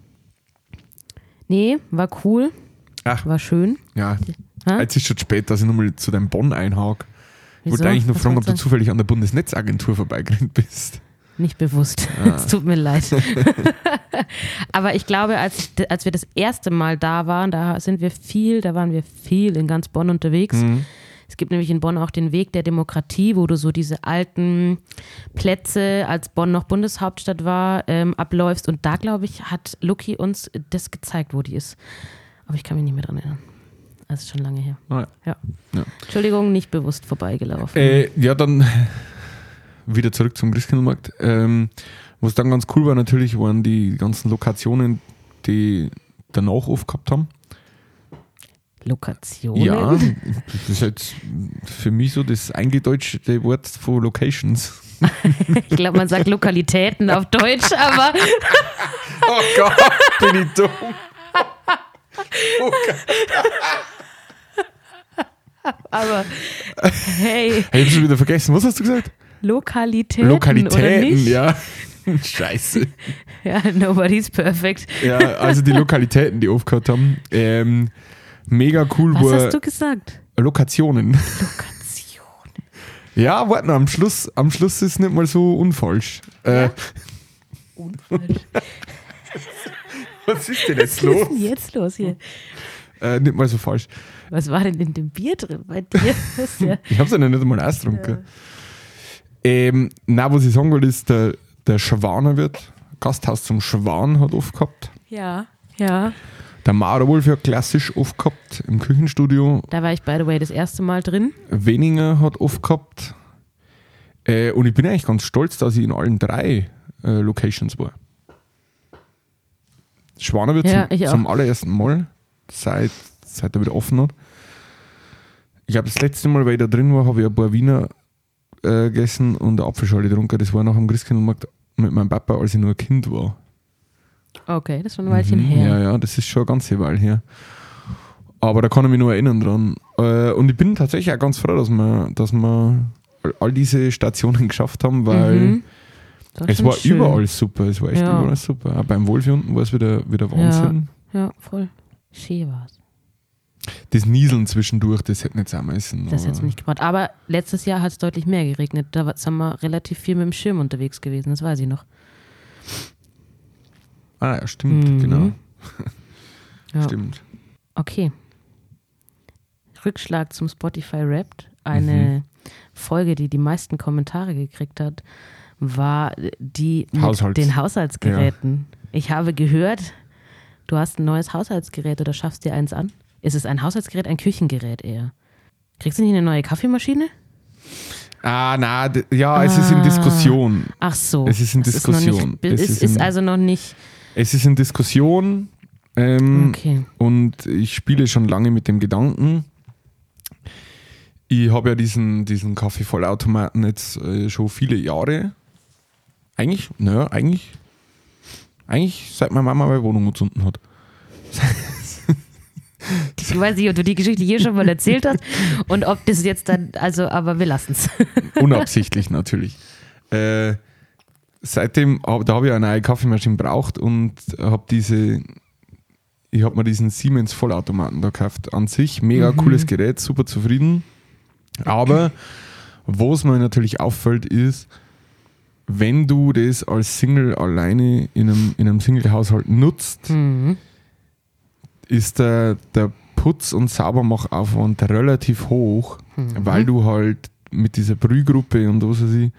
Nee, war cool, Ach, war schön. ja. Hä? Jetzt ist schon spät, dass ich nochmal zu deinem Bonn einhake. Ich wollte Wieso? eigentlich noch Was fragen, ob wolltest du du zufällig an der Bundesnetzagentur vorbeigerannt bist. Nicht bewusst. Ah. Es tut mir leid. Aber ich glaube, als, ich, als wir das erste Mal da waren, da sind wir viel, da waren wir viel in ganz Bonn unterwegs. Mhm. Es gibt nämlich in Bonn auch den Weg der Demokratie, wo du so diese alten Plätze, als Bonn noch Bundeshauptstadt war, ähm, abläufst. Und da, glaube ich, hat Lucky uns das gezeigt, wo die ist. Aber ich kann mich nicht mehr dran erinnern. Das ist schon lange her. Ah, Ja. Ja. Entschuldigung, nicht bewusst vorbeigelaufen. Äh, ja, dann wieder zurück zum Christkindlmarkt. Ähm, was dann ganz cool war natürlich, waren die ganzen Lokationen, die danach aufgehabt haben. Lokationen? Ja, das ist jetzt für mich so das eingedeutschte Wort von Locations. Ich glaube, man sagt Lokalitäten auf Deutsch, aber Oh Gott, bin ich dumm. Oh Gott. Aber hey, Hey, ich hab schon wieder vergessen. Was hast du gesagt? Lokalitäten, oder Lokalitäten, nicht? ja. Scheiße. Ja, nobody's perfect. Ja, also die Lokalitäten, die aufgehört haben. Ähm, mega cool Was war hast du gesagt? Lokationen. Lokation. Ja, warte noch, am Schluss, am Schluss ist es nicht mal so unfalsch. Äh, Unfalsch. was ist denn jetzt Was ist los? denn jetzt los hier? Äh, nicht mal so falsch. Was war denn in dem Bier drin bei dir? Das ist ja, Ich hab's ja noch nicht einmal ausgetrunken. Ähm, na, was ich sagen will, ist, der, der Schwanerwirt, Gasthaus zum Schwan hat aufgehabt. ja, ja. Der Maurerwolf hat klassisch aufgehabt im Küchenstudio. Da war ich, by the way, das erste Mal drin. Weninger hat aufgehabt. Äh, und ich bin eigentlich ganz stolz, dass ich in allen drei äh, Locations war. Schwanerwirt Ja, zum, ich auch. zum allerersten Mal, seit, seit er wieder offen hat. Ich glaube, das letzte Mal, weil ich da drin war, habe ich ein paar Wiener äh, gegessen und eine Apfelschale getrunken. Das war nach dem Christkindlmarkt mit meinem Papa, als ich nur ein Kind war. Okay, das ist schon ein Weilchen Mhm, her. Ja, ja, das ist schon eine ganze Weile her. Aber da kann ich mich nur erinnern dran. Äh, und ich bin tatsächlich auch ganz froh, dass wir, dass wir all diese Stationen geschafft haben, weil Mhm. Das es schon war schön. überall super. Es war echt Ja. überall super. Auch beim Wolfi unten war es wieder, wieder Wahnsinn. Ja, voll. Schön war's. Das Nieseln zwischendurch, das hätte nicht sein müssen. Das aber- hätte es nicht gebracht. Aber letztes Jahr hat es deutlich mehr geregnet. Da war- sind wir relativ viel mit dem Schirm unterwegs gewesen, das weiß ich noch. Ah ja, stimmt, Mhm. genau. Ja. Stimmt. Okay. Rückschlag zum Spotify Wrapped. Eine Folge, die die meisten Kommentare gekriegt hat, war die mit Haushalts- den Haushaltsgeräten. Ich habe gehört, du hast ein neues Haushaltsgerät oder schaffst dir eins an. Ist es ein Haushaltsgerät, ein Küchengerät eher? Kriegst du nicht eine neue Kaffeemaschine? Ah, na, d- ja, es ist in Diskussion. Ach so. Es ist in Es noch Diskussion. nicht, es Es ist, ist ist in- also noch nicht. Es ist in Diskussion. Ähm, Okay. Und ich spiele schon lange mit dem Gedanken. Ich habe ja diesen, diesen Kaffeevollautomaten jetzt äh, schon viele Jahre. Eigentlich, naja, eigentlich, eigentlich seit meine Mama meine Wohnung gefunden hat. Ich weiß nicht, ob du die Geschichte hier schon mal erzählt hast und ob das jetzt dann, also, aber wir lassen es. Unabsichtlich natürlich. Äh, seitdem, hab- da habe ich eine neue Kaffeemaschine braucht und habe diese, ich habe mir diesen Siemens Vollautomaten da gekauft. An sich mega cooles Gerät, super zufrieden. Aber was mir natürlich auffällt ist, wenn du das als Single alleine in einem, in einem Single-Haushalt nutzt, Mhm. ist der, der Putz- und Saubermachaufwand relativ hoch, Mhm. weil du halt mit dieser Brühgruppe und was weiß ich.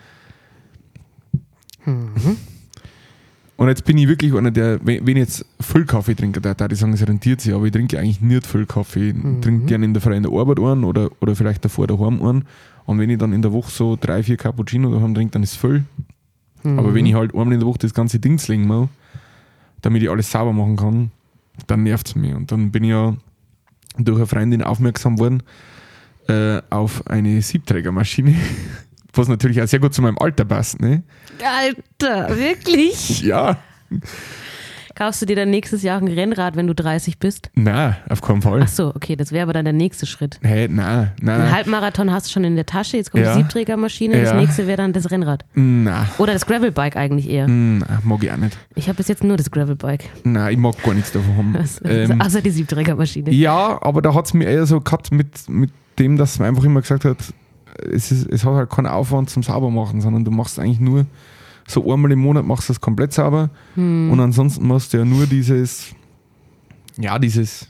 Mhm. Und jetzt bin ich wirklich einer, der, wenn wenn ich jetzt Füllkaffee trinke, da würde ich sagen, es rentiert sich, aber ich trinke eigentlich nicht Füllkaffee. Ich trinke gerne in der freien Arbeit einen oder, oder vielleicht davor daheim einen. Und wenn ich dann in der Woche so drei, vier Cappuccino daheim trinke, dann ist es voll. Aber wenn ich halt einmal in der Woche das ganze Ding legen muss, damit ich alles sauber machen kann, dann nervt es mich. Und dann bin ich ja durch eine Freundin aufmerksam worden äh, auf eine Siebträgermaschine, was natürlich auch sehr gut zu meinem Alter passt. Ne? Alter, wirklich? Ja, Kaufst du dir dann nächstes Jahr ein Rennrad, wenn du dreißig bist? nein, auf keinen Fall. Ach so, okay, das wäre aber dann der nächste Schritt. Hey, nein, nein, Ein nein, Halbmarathon hast du schon in der Tasche, jetzt kommt Ja. die Siebträgermaschine, das Ja. nächste wäre dann das Rennrad. nein, Oder das Gravelbike eigentlich eher. nein, mag ich auch nicht. Ich habe bis jetzt nur das Gravelbike. Nein, ich mag gar nichts davon haben. Also, Ähm, außer die Siebträgermaschine. ja, aber da hat es mir eher so gehabt mit, mit dem, dass man einfach immer gesagt hat, es, ist, es hat halt keinen Aufwand zum Saubermachen, sondern du machst eigentlich nur so einmal im Monat machst du es komplett sauber Hm. und ansonsten machst du ja nur dieses, ja, dieses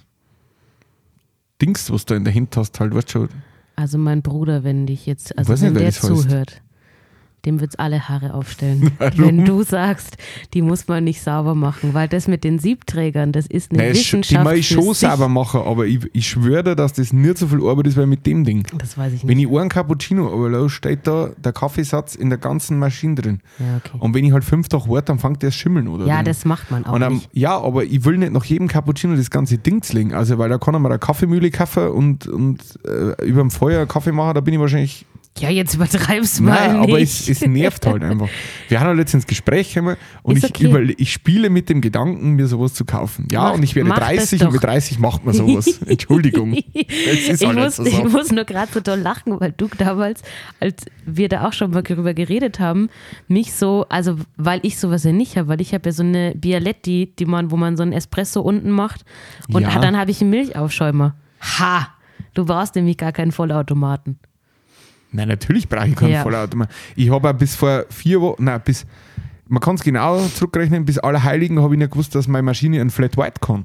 Dings, was du in der Hand hast, halt, weißt du schon. Also mein Bruder, wenn dich jetzt, also weiß wenn nicht, wer der das heißt. zuhört, dem wird's alle Haare aufstellen. Warum? Wenn du sagst, die muss man nicht sauber machen, weil das mit den Siebträgern, das ist eine Nein, es- die Wissenschaft mag ich für schon sich. sauber machen, aber ich, ich schwöre dir, dass das nicht so viel Arbeit ist, weil mit dem Ding. Das weiß ich Wenn nicht. ich einen Cappuccino überlasse, steht da der Kaffeesatz in der ganzen Maschine drin. Ja, okay. Und wenn ich halt fünf Tage warte, dann fängt der das Schimmeln, oder? Ja, drin. das macht man auch Und, ähm, nicht. ja, aber ich will nicht nach jedem Cappuccino das ganze Ding legen. Also, weil da kann man eine Kaffeemühle kaufen und, und äh, über dem Feuer Kaffee machen, da bin ich wahrscheinlich. Ja, jetzt übertreib's mal Nein, nicht. aber es, es nervt halt einfach. Wir haben ja letztens Gespräch gekommen und Ist ich, okay. überle- ich spiele mit dem Gedanken, mir sowas zu kaufen. Ja, Mach- und ich werde mach das dreißig doch. und mit dreißig macht man sowas. Entschuldigung. Es ist ich, halt muss, so. ich muss nur gerade so doll lachen, weil du damals, als wir da auch schon mal darüber geredet haben, mich so, also weil ich sowas ja nicht habe, weil ich habe ja so eine Bialetti, die man, wo man so einen Espresso unten macht und Ja. dann habe ich einen Milchaufschäumer. Ha! Du brauchst nämlich gar keinen Vollautomaten. Nein, natürlich brauche ich keinen Ja. Vollautomat. Ich habe auch bis vor vier Wochen, nein, bis, man kann es genau zurückrechnen, bis Allerheiligen habe ich nicht gewusst, dass meine Maschine ein Flat White kann.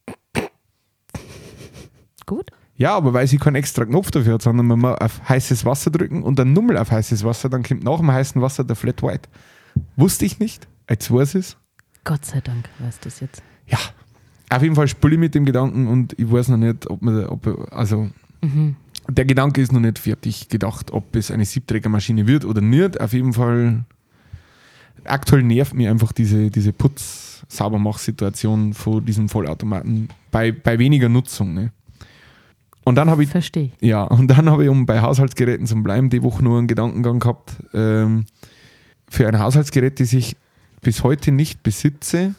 Gut. Ja, aber weil sie keinen extra Knopf dafür hat, sondern man muss auf heißes Wasser drücken und dann nochmal auf heißes Wasser, dann kommt nach dem heißen Wasser der Flat White. Wusste ich nicht, jetzt weiß ich es. Gott sei Dank weißt du es jetzt. Ja, auf jeden Fall spiele ich mit dem Gedanken und ich weiß noch nicht, ob man, ob, also Mhm. der Gedanke ist noch nicht fertig gedacht, ob es eine Siebträgermaschine wird oder nicht. Auf jeden Fall aktuell nervt mich einfach diese, diese Putz-Saubermach-Situation von diesem Vollautomaten bei, bei weniger Nutzung. Ne? Und dann habe ich, Verstehe. ja, und dann habe ich, um bei Haushaltsgeräten zu bleiben, die Woche nur einen Gedankengang gehabt, ähm, für ein Haushaltsgerät, das ich bis heute nicht besitze,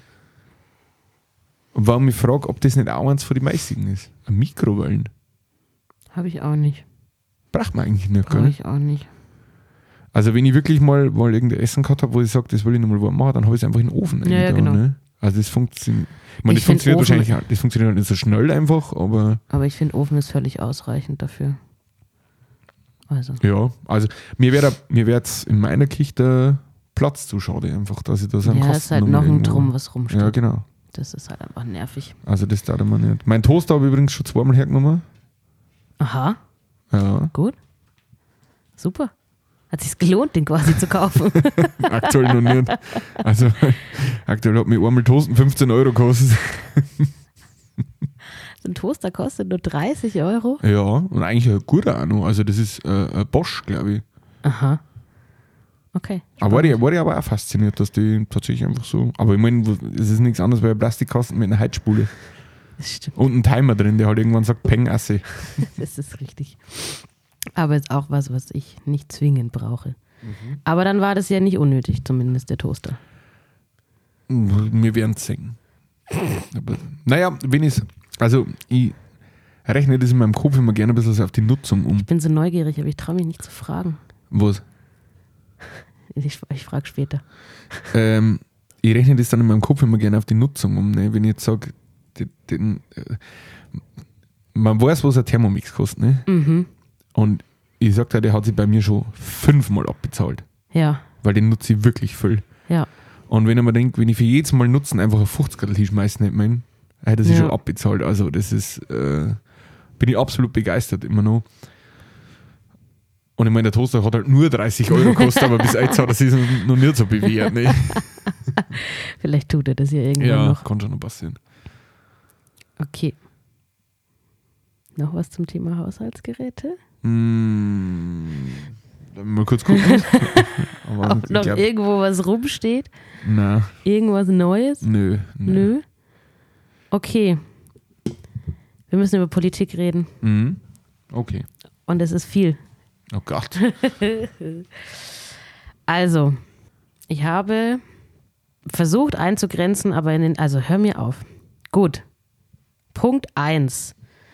war mich frage, ob das nicht auch eins von den meisten ist. Ein Mikrowellen. Habe ich auch nicht. Braucht man eigentlich nicht, Habe gell? ich auch nicht. Also wenn ich wirklich mal, mal irgendein Essen gehabt habe, wo ich sage, das will ich nochmal warm machen, dann habe ich es einfach in den Ofen. Ja, ja, genau. Ne? Also das funktioniert, ich meine, Ich das funktioniert find wahrscheinlich, das funktioniert halt nicht so schnell einfach, aber Aber ich finde, Ofen ist völlig ausreichend dafür. Also. ja, also mir wäre mir wäre jetzt in meiner Küche der Platz zu schade einfach, dass ich da so einen Ja, Kasten ist halt nochmal noch ein irgendwo- Drum, was rumsteht. Ja, genau. Das ist halt einfach nervig. Also das darf man nicht. Mein Toaster habe ich übrigens schon zweimal hergenommen. Aha, Ja, gut. Super. Hat sich's gelohnt, den quasi zu kaufen. aktuell noch nicht. Also aktuell hat mich einmal Toasten fünfzehn Euro gekostet. So ein Toaster kostet nur dreißig Euro. Ja, und eigentlich ein guter auch noch. Also das ist äh, ein Bosch, glaube ich. Aha. Okay. Aber war ich, war ich aber auch fasziniert, dass die tatsächlich einfach so. Aber ich meine, es ist nichts anderes, weil ein Plastikkasten mit einer Heizspule Das stimmt. und ein Timer drin, der halt irgendwann sagt, Peng, Asse. Das ist richtig. Aber ist auch was, was ich nicht zwingend brauche. Mhm. Aber dann war das ja nicht unnötig, zumindest der Toaster. Wir werden es sehen. Aber, naja, wenn ich also ich rechne das in meinem Kopf immer gerne ein bisschen so auf die Nutzung um. Ich bin so neugierig, aber ich traue mich nicht zu fragen. Was? Ich, ich frage später. Ähm, ich rechne das dann in meinem Kopf immer gerne auf die Nutzung um. Ne? Wenn ich jetzt sage, den, den, äh, man weiß, was ein Thermomix kostet. Ne? Mhm. Und ich sage dir, der hat sich bei mir schon fünfmal abbezahlt. Ja, Weil den nutze ich wirklich viel. ja. Und wenn ich mir denke, wenn ich für jedes Mal Nutzen einfach ein fünfziger hinschmeiße, nicht mein, hätte er sich Ja. schon abbezahlt. Also das ist, äh, bin ich absolut begeistert immer noch. Und ich meine, der Toaster hat halt nur dreißig Euro gekostet, aber bis jetzt hat er sich noch nicht so bewährt. Ne? Vielleicht tut er das ja irgendwann Ja, noch. kann schon noch passieren. Okay. Noch was zum Thema Haushaltsgeräte? Mm, dann mal kurz gucken. aber Ob ich noch glaub, irgendwo was rumsteht? na, Irgendwas Neues? nö, nö. Nö. Okay. Wir müssen über Politik reden. Mhm. Okay. Und es ist viel. Oh Gott. Also, ich habe versucht einzugrenzen, aber in den, also hör mir auf. Gut. Punkt eins.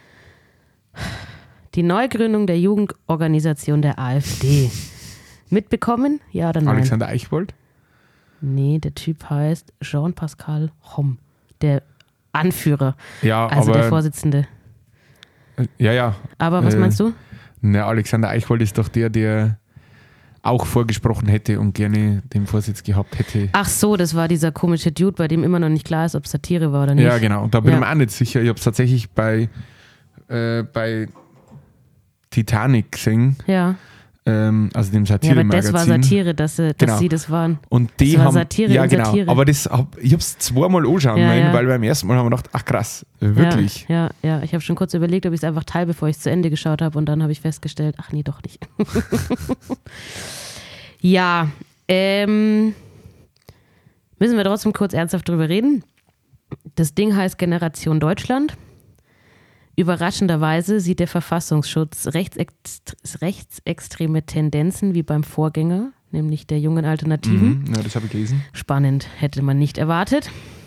Die Neugründung der Jugendorganisation der AfD. Mitbekommen? Ja oder nein? Alexander Eichwald? Nee, der Typ heißt Jean-Pascal Homm. Der Anführer, Ja, also aber. der Vorsitzende. ja, ja. Aber was Äh, meinst du? Na, Alexander Eichwald ist doch der, der auch vorgesprochen hätte und gerne den Vorsitz gehabt hätte. Ach so, das war dieser komische Dude, bei dem immer noch nicht klar ist, ob es Satire war oder nicht. Ja, genau. Und da bin Ja. ich mir auch nicht sicher. Ich habe es tatsächlich bei, äh, bei Titanic gesehen, Ja, ähm, also dem ja aber Satire-Magazin. das war Satire, dass, sie- dass Genau. sie das waren. Und die Das war haben, Satire ja in genau, Satire. aber das hab, ich habe es zweimal anschauen Ja, wollen, ja. weil beim ersten Mal haben wir gedacht, ach krass, wirklich. Ja, ja, ja. Ich habe schon kurz überlegt, ob ich es einfach teile, bevor ich es zu Ende geschaut habe und dann habe ich festgestellt, ach nee, doch nicht. Ja, ähm, müssen wir trotzdem kurz ernsthaft drüber reden. Das Ding heißt Generation Deutschland. Überraschenderweise sieht der Verfassungsschutz rechtsextre rechtsextreme Tendenzen wie beim Vorgänger, nämlich der Jungen Alternativen. Mhm, ja, das habe ich gelesen. Spannend, hätte man nicht erwartet.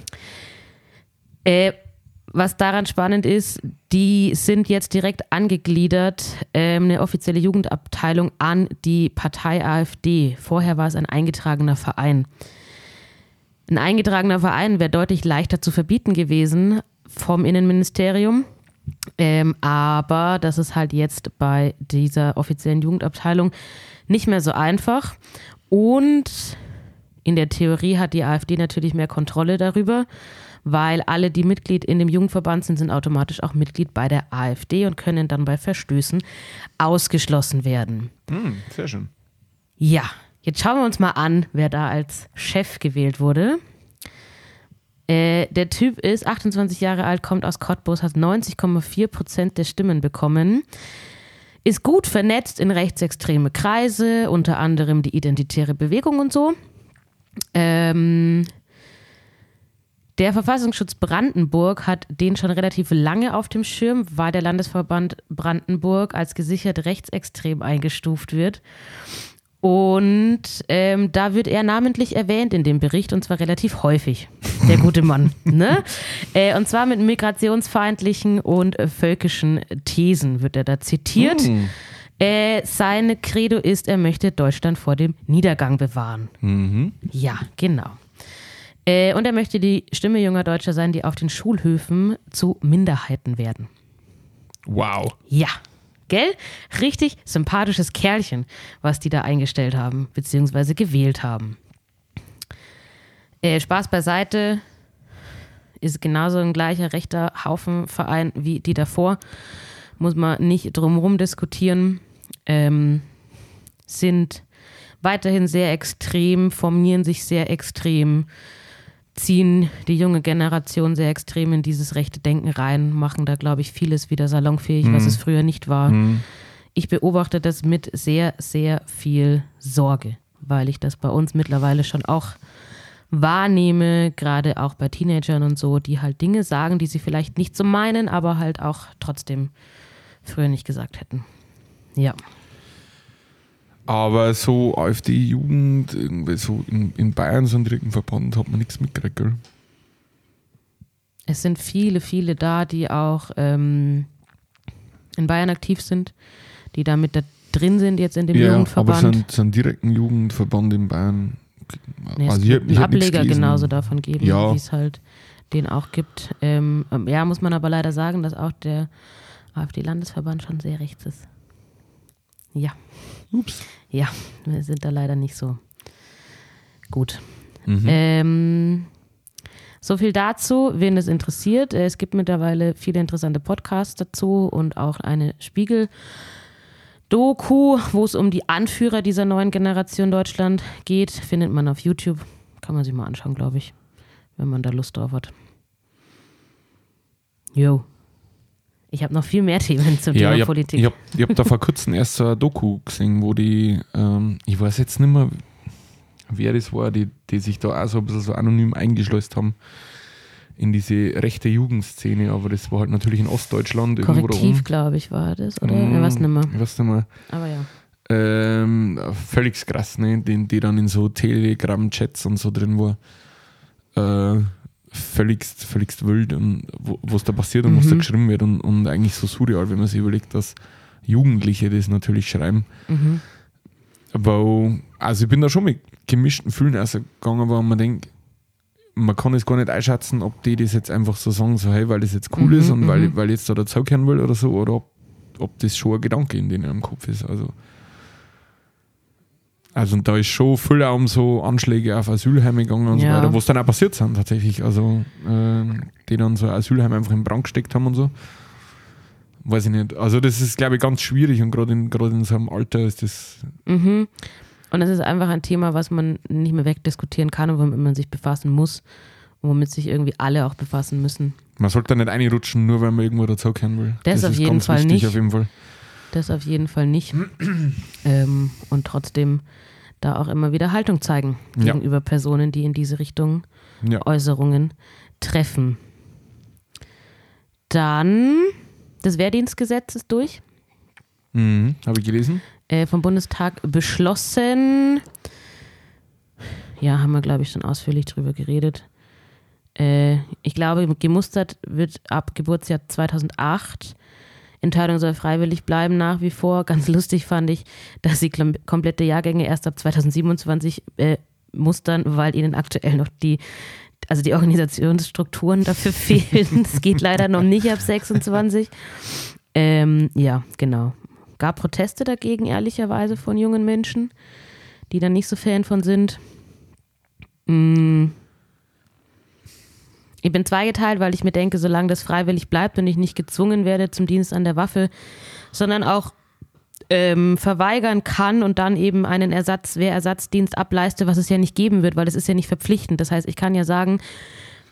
Äh, was daran spannend ist, die sind jetzt direkt angegliedert, ähm, eine offizielle Jugendabteilung an die Partei AfD. Vorher war es ein eingetragener Verein. Ein eingetragener Verein wäre deutlich leichter zu verbieten gewesen vom Innenministerium. Ähm, aber das ist halt jetzt bei dieser offiziellen Jugendabteilung nicht mehr so einfach. Und in der Theorie hat die AfD natürlich mehr Kontrolle darüber, weil alle, die Mitglied in dem Jugendverband sind, sind automatisch auch Mitglied bei der AfD und können dann bei Verstößen ausgeschlossen werden. Mhm, sehr schön. Ja, jetzt schauen wir uns mal an, wer da als Chef gewählt wurde. Äh, der Typ ist achtundzwanzig Jahre alt, kommt aus Cottbus, hat neunzig Komma vier Prozent der Stimmen bekommen, ist gut vernetzt in rechtsextreme Kreise, unter anderem die Identitäre Bewegung und so. Ähm, der Verfassungsschutz Brandenburg hat den schon relativ lange auf dem Schirm, weil der Landesverband Brandenburg als gesichert rechtsextrem eingestuft wird. Und ähm, da wird er namentlich erwähnt in dem Bericht, und zwar relativ häufig, der gute Mann. ne? Äh, und zwar mit migrationsfeindlichen und äh, völkischen Thesen wird er da zitiert. Mm. Äh, seine Credo ist, er möchte Deutschland vor dem Niedergang bewahren. Mhm. Ja, genau. Äh, und er möchte die Stimme junger Deutscher sein, die auf den Schulhöfen zu Minderheiten werden. Wow. Ja, gell? Richtig sympathisches Kerlchen, was die da eingestellt haben, beziehungsweise gewählt haben. Äh, Spaß beiseite, ist genauso ein gleicher rechter Haufenverein wie die davor. Muss man nicht drumherum diskutieren. Ähm, sind weiterhin sehr extrem, formieren sich sehr extrem, ziehen die junge Generation sehr extrem in dieses rechte Denken rein, machen da, glaube ich, vieles wieder salonfähig, mhm. was es früher nicht war. Mhm. Ich beobachte das mit sehr, sehr viel Sorge, weil ich das bei uns mittlerweile schon auch wahrnehme, gerade auch bei Teenagern und so, die halt Dinge sagen, die sie vielleicht nicht so meinen, aber halt auch trotzdem früher nicht gesagt hätten. Ja. Aber so AfD-Jugend, irgendwie so in, in Bayern, so einen direkten Verband, hat man nichts mitgekriegt, gell? Es sind viele, viele da, die auch ähm, in Bayern aktiv sind, die da mit da drin sind jetzt in dem ja, Jugendverband. Aber so einen, so einen direkten Jugendverband in Bayern. Nee, also es wird einen Ableger genauso davon geben, ja. wie es halt den auch gibt. Ähm, ja, muss man aber leider sagen, dass auch der AfD-Landesverband schon sehr rechts ist. Ja. Ups. Ja, wir sind da leider nicht so gut. Mhm. Ähm, so viel dazu, wen es interessiert. Es gibt mittlerweile viele interessante Podcasts dazu und auch eine Spiegel-Doku, wo es um die Anführer dieser neuen Generation Deutschland geht. Findet man auf YouTube. Kann man sich mal anschauen, glaube ich, wenn man da Lust drauf hat. Jo. Ich habe noch viel mehr Themen zum ja, Thema ich hab, Politik. Ich habe hab da vor kurzem erst so eine Doku gesehen, wo die, ähm, ich weiß jetzt nicht mehr, wer das war, die, die sich da auch so ein bisschen so anonym eingeschleust haben in diese rechte Jugendszene, aber das war halt natürlich in Ostdeutschland. Korrektiv, glaube ich, war das, oder? Mm, ich weiß nicht mehr. Ich weiß nicht mehr. Aber ja. Ähm, völlig krass, ne? Die, die dann in so Telegram-Chats und so drin war. Äh, völligst, völligst wild und wo, was da passiert und mhm. was da geschrieben wird und, und eigentlich so surreal, wenn man sich überlegt, dass Jugendliche das natürlich schreiben. Mhm. Aber also ich bin da schon mit gemischten Gefühlen ausgegangen, weil man denkt, man kann es gar nicht einschätzen, ob die das jetzt einfach so sagen, so hey, weil das jetzt cool mhm, ist und mhm. weil, weil ich jetzt da dazugehören will oder so, oder ob, ob das schon ein Gedanke in denen im Kopf ist. Also Also und da ist schon viel auch um so Anschläge auf Asylheime gegangen und ja. so weiter, was dann auch passiert sind tatsächlich. Also äh, die dann so Asylheime einfach in Brand gesteckt haben und so. Weiß ich nicht. Also das ist, glaube ich, ganz schwierig und gerade in, gerade in so einem Alter ist das... Mhm. Und es ist einfach ein Thema, was man nicht mehr wegdiskutieren kann und womit man sich befassen muss und womit sich irgendwie alle auch befassen müssen. Man sollte da nicht reinrutschen, nur weil man irgendwo dazugehören will. Das, das auf ist jeden ganz Fall wichtig, nicht. Auf jeden Fall. Das auf jeden Fall nicht. ähm, und trotzdem da auch immer wieder Haltung zeigen gegenüber ja. Personen, die in diese Richtung ja. Äußerungen treffen. Dann, das Wehrdienstgesetz ist durch. Mhm, habe ich gelesen. Äh, vom Bundestag beschlossen. Ja, haben wir, glaube ich, schon ausführlich drüber geredet. Äh, ich glaube, gemustert wird ab Geburtsjahr zweitausendacht. Entscheidung soll freiwillig bleiben nach wie vor. Ganz lustig fand ich, dass sie komplette Jahrgänge erst ab zweitausendsiebenundzwanzig äh, mustern, weil ihnen aktuell noch die, also die Organisationsstrukturen dafür fehlen. Es geht leider noch nicht ab sechsundzwanzig. Ähm, ja, genau. Gab Proteste dagegen, ehrlicherweise, von jungen Menschen, die da nicht so Fan von sind. Mm. Ich bin zweigeteilt, weil ich mir denke, solange das freiwillig bleibt und ich nicht gezwungen werde zum Dienst an der Waffe, sondern auch ähm, verweigern kann und dann eben einen Ersatz, Wehrersatzdienst ableiste, was es ja nicht geben wird, weil es ist ja nicht verpflichtend. Das heißt, ich kann ja sagen,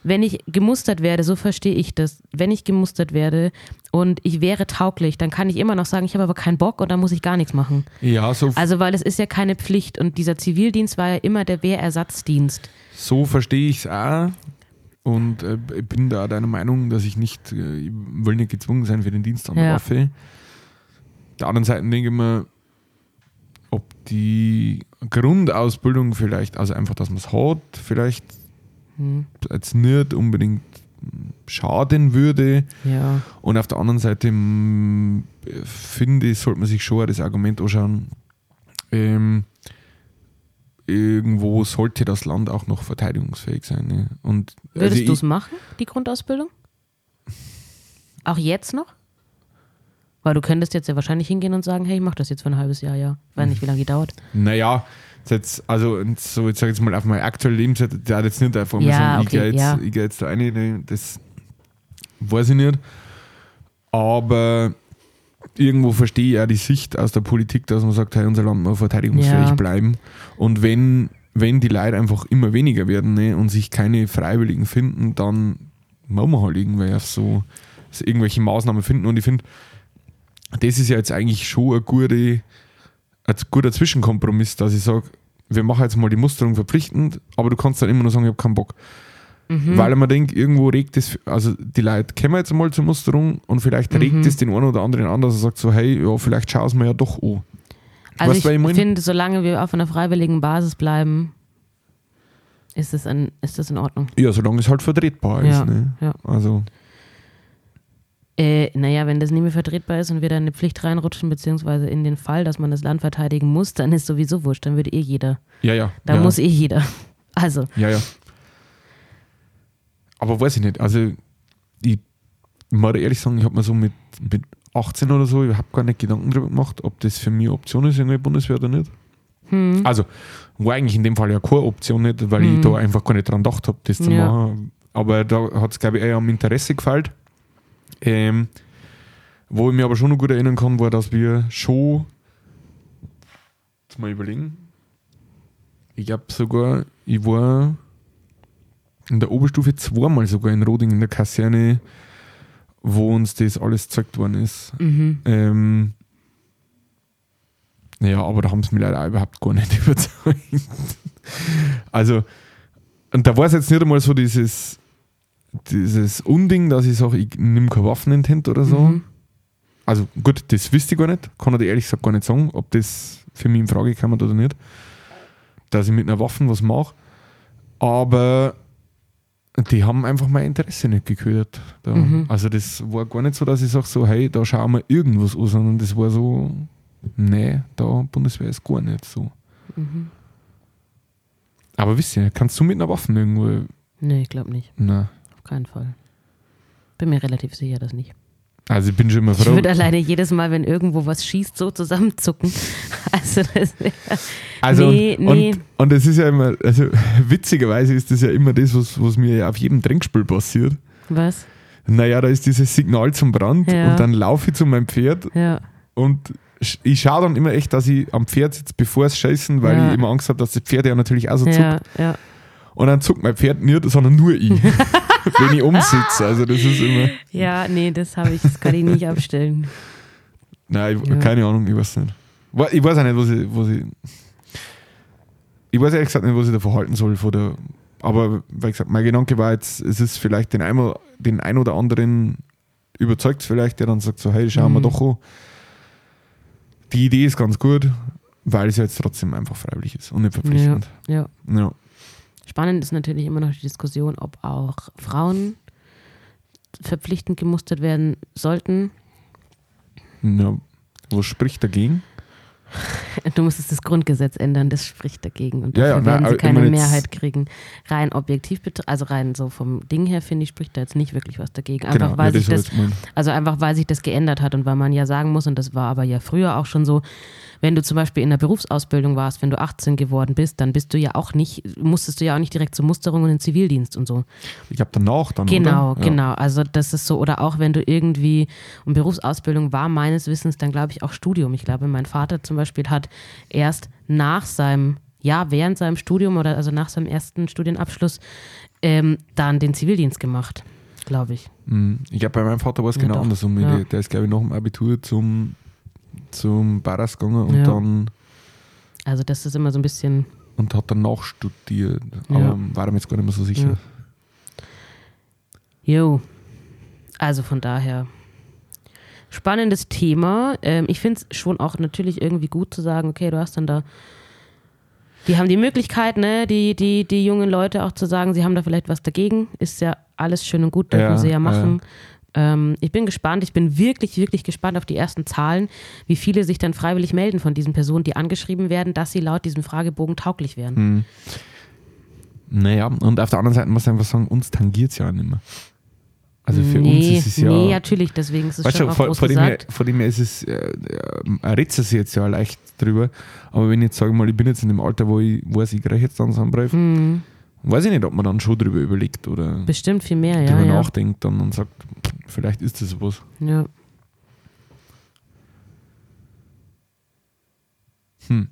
wenn ich gemustert werde, so verstehe ich das, wenn ich gemustert werde und ich wäre tauglich, dann kann ich immer noch sagen, ich habe aber keinen Bock und dann muss ich gar nichts machen. Ja, so, Also weil es ist ja keine Pflicht und dieser Zivildienst war ja immer der Wehrersatzdienst. so verstehe ich es auch. Und äh, ich bin da deiner Meinung, dass ich nicht, äh, ich will nicht gezwungen sein für den Dienst an der Ja. Waffe. Der anderen Seite denke ich mir, ob die Grundausbildung vielleicht, also einfach, dass man es hat, vielleicht Hm. jetzt nicht unbedingt schaden würde. Ja. Und auf der anderen Seite m, finde ich, sollte man sich schon das Argument anschauen, ähm, irgendwo sollte das Land auch noch verteidigungsfähig sein. Ne? Und, Würdest also du es ich, machen, die Grundausbildung? Auch jetzt noch? Weil du könntest jetzt ja wahrscheinlich hingehen und sagen, hey, ich mache das jetzt für ein halbes Jahr, ja. Ich weiß nicht, wie lange die dauert. Naja, jetzt, also so, jetzt sage ich jetzt mal auf meine aktuelle Lebenszeit, der hat jetzt nicht einfach mal Ja, sagen, ich okay, gehe jetzt, ja. ich geh jetzt da rein, ne, das weiß ich nicht. Aber irgendwo verstehe ich auch die Sicht aus der Politik, dass man sagt, hey, unser Land muss verteidigungsfähig Ja. bleiben. Und wenn, wenn die Leute einfach immer weniger werden, ne, und sich keine Freiwilligen finden, dann machen wir halt irgendwer so, so irgendwelche Maßnahmen finden. Und ich finde, das ist ja jetzt eigentlich schon ein guter, ein guter Zwischenkompromiss, dass ich sage, wir machen jetzt mal die Musterung verpflichtend, aber du kannst dann immer nur sagen, ich habe keinen Bock. Mhm. Weil man denkt, irgendwo regt das, also die Leute kommen jetzt mal zur Musterung und vielleicht Mhm. regt es den einen oder anderen an, dass er sagt so, hey, ja, vielleicht schauen wir ja doch an. Also Weißt du, ich, was ich meine? finde, solange wir auf einer freiwilligen Basis bleiben, ist das, ein, ist das in Ordnung. Ja, solange es halt vertretbar Ja, ist. Ne? ja. Also, Äh, naja, wenn das nicht mehr vertretbar ist und wir dann in eine Pflicht reinrutschen, beziehungsweise in den Fall, dass man das Land verteidigen muss, dann ist sowieso wurscht, dann würde eh jeder. ja, ja. Da ja, muss eh jeder. Also, Ja, ja. Aber weiß ich nicht, also ich muss ehrlich sagen, ich habe mir so mit, mit achtzehn oder so überhaupt gar nicht Gedanken darüber gemacht, ob das für mich Option ist, irgendwie Bundeswehr oder nicht. hm, Also, war eigentlich in dem Fall ja keine Option nicht, weil Hm. ich da einfach gar nicht dran gedacht habe, das zu Ja. machen. Aber da hat es, glaube ich, eher am Interesse gefällt. Ähm, wo ich mir aber schon noch gut erinnern kann, war, dass wir schon, jetzt mal überlegen, ich glaube sogar, ich war in der Oberstufe zweimal sogar in Roding in der Kaserne, wo uns das alles gezeigt worden ist. mhm. Ähm, ja, aber da haben sie mich leider auch überhaupt gar nicht überzeugt. Also, und da war es jetzt nicht einmal so dieses, dieses Unding, dass ich sage, ich nehme keine Waffen in die Hand oder so. Mhm. Also gut, das wüsste ich gar nicht. Kann ich dir ehrlich gesagt gar nicht sagen, ob das für mich in Frage kommt oder nicht. Dass ich mit einer Waffe was mache. Aber die haben einfach mein Interesse nicht gekürt. Da. Mhm. Also das war gar nicht so, dass ich sage so, hey, da schauen wir irgendwas an, sondern das war so, nee, da Bundeswehr ist gar nicht so. Mhm. Aber wisst ihr, kannst du mit einer Waffe irgendwo, Nee, ich glaube nicht. na, Auf keinen Fall. Bin mir relativ sicher, dass nicht. also ich bin schon immer Ich froh. würde alleine jedes Mal, wenn irgendwo was schießt, so zusammenzucken. Also das wär, Also nee, und, nee. Und, und das ist ja immer, also witzigerweise ist das ja immer das, was, was mir ja auf jedem Trinkspiel passiert. Was? Naja, da ist dieses Signal zum Brand Ja. und dann laufe ich zu meinem Pferd Ja. und sch- ich schaue dann immer echt, dass ich am Pferd sitze, bevor es scheißen, weil Ja. ich immer Angst habe, dass das Pferd ja natürlich auch so zuckt. Ja, ja. Und dann zuckt mein Pferd nicht, sondern nur ich, wenn ich umsitze. Also das ist immer, Ja, nee, das habe ich, das kann ich nicht abstellen. nein, ich, Ja. keine Ahnung, ich weiß nicht. Wa- Ich weiß auch nicht, was ich, was ich ich weiß ehrlich gesagt nicht, was ich da verhalten soll von der, aber weil gesagt, mein Gedanke war jetzt, es ist vielleicht den einen, den ein oder anderen überzeugt es vielleicht, der dann sagt so, hey, schauen wir Mhm. doch an. Die Idee ist ganz gut, weil es ja jetzt trotzdem einfach freiwillig ist und nicht verpflichtend. Ja. Ja. Spannend ist natürlich immer noch die Diskussion, ob auch Frauen verpflichtend gemustert werden sollten. Ja. Was spricht dagegen? Du musstest das Grundgesetz ändern, das spricht dagegen. Und Ja, dafür ja, werden nein, sie aber keine ich meine jetzt- Mehrheit kriegen. Rein objektiv, betr- also rein so vom Ding her, finde ich, spricht da jetzt nicht wirklich was dagegen. Einfach, Genau, weil ja, sich das das, soll ich jetzt meinen. also einfach, weil sich das geändert hat und weil man ja sagen muss, und das war aber ja früher auch schon so, wenn du zum Beispiel in der Berufsausbildung warst, wenn du achtzehn geworden bist, dann bist du ja auch nicht, musstest du ja auch nicht direkt zur Musterung und in den Zivildienst und so. Ich glaube danach dann, Genau, oder? Ja. genau. Also das ist so, oder auch wenn du irgendwie, und Berufsausbildung war meines Wissens dann, glaube ich, auch Studium. Ich glaube, mein Vater zum Beispiel hat erst nach seinem, ja, während seinem Studium oder also nach seinem ersten Studienabschluss ähm, dann den Zivildienst gemacht, glaube ich. Ich glaube, bei meinem Vater war es Ja, genau doch. andersum. Ja. Der ist, glaube ich, nach dem Abitur zum, zum Barras gegangen und, Ja. dann, Also das ist immer so ein bisschen... und hat dann nachstudiert. Ja. Aber war mir jetzt gar nicht mehr so sicher. Ja. Jo, also von daher spannendes Thema. Ähm, ich finde es schon auch natürlich irgendwie gut zu sagen, okay, du hast dann da, die haben die Möglichkeit, ne, die, die, die jungen Leute auch zu sagen, sie haben da vielleicht was dagegen. Ist ja alles schön und gut, dürfen Ja, sie ja machen. ja. Ähm, ich bin gespannt, ich bin wirklich, wirklich gespannt auf die ersten Zahlen, wie viele sich dann freiwillig melden von diesen Personen, die angeschrieben werden, dass sie laut diesem Fragebogen tauglich wären. Hm. Naja, und auf der anderen Seite muss ich einfach sagen, uns tangiert es ja auch nicht mehr. Also für nee, uns ist es ja... Nee, natürlich, deswegen ist es Weißt schon du, auch vor, groß vor, dem her, gesagt. vor dem her ist es, äh, äh, redet es jetzt ja leicht drüber, aber wenn ich jetzt sage mal, ich bin jetzt in dem Alter, wo ich weiß, ich kriege jetzt dann so einen Brief, Hm, weiß ich nicht, ob man dann schon drüber überlegt oder bestimmt viel mehr, ja. drüber ja. nachdenkt dann und sagt, vielleicht ist das was. ja. Hm.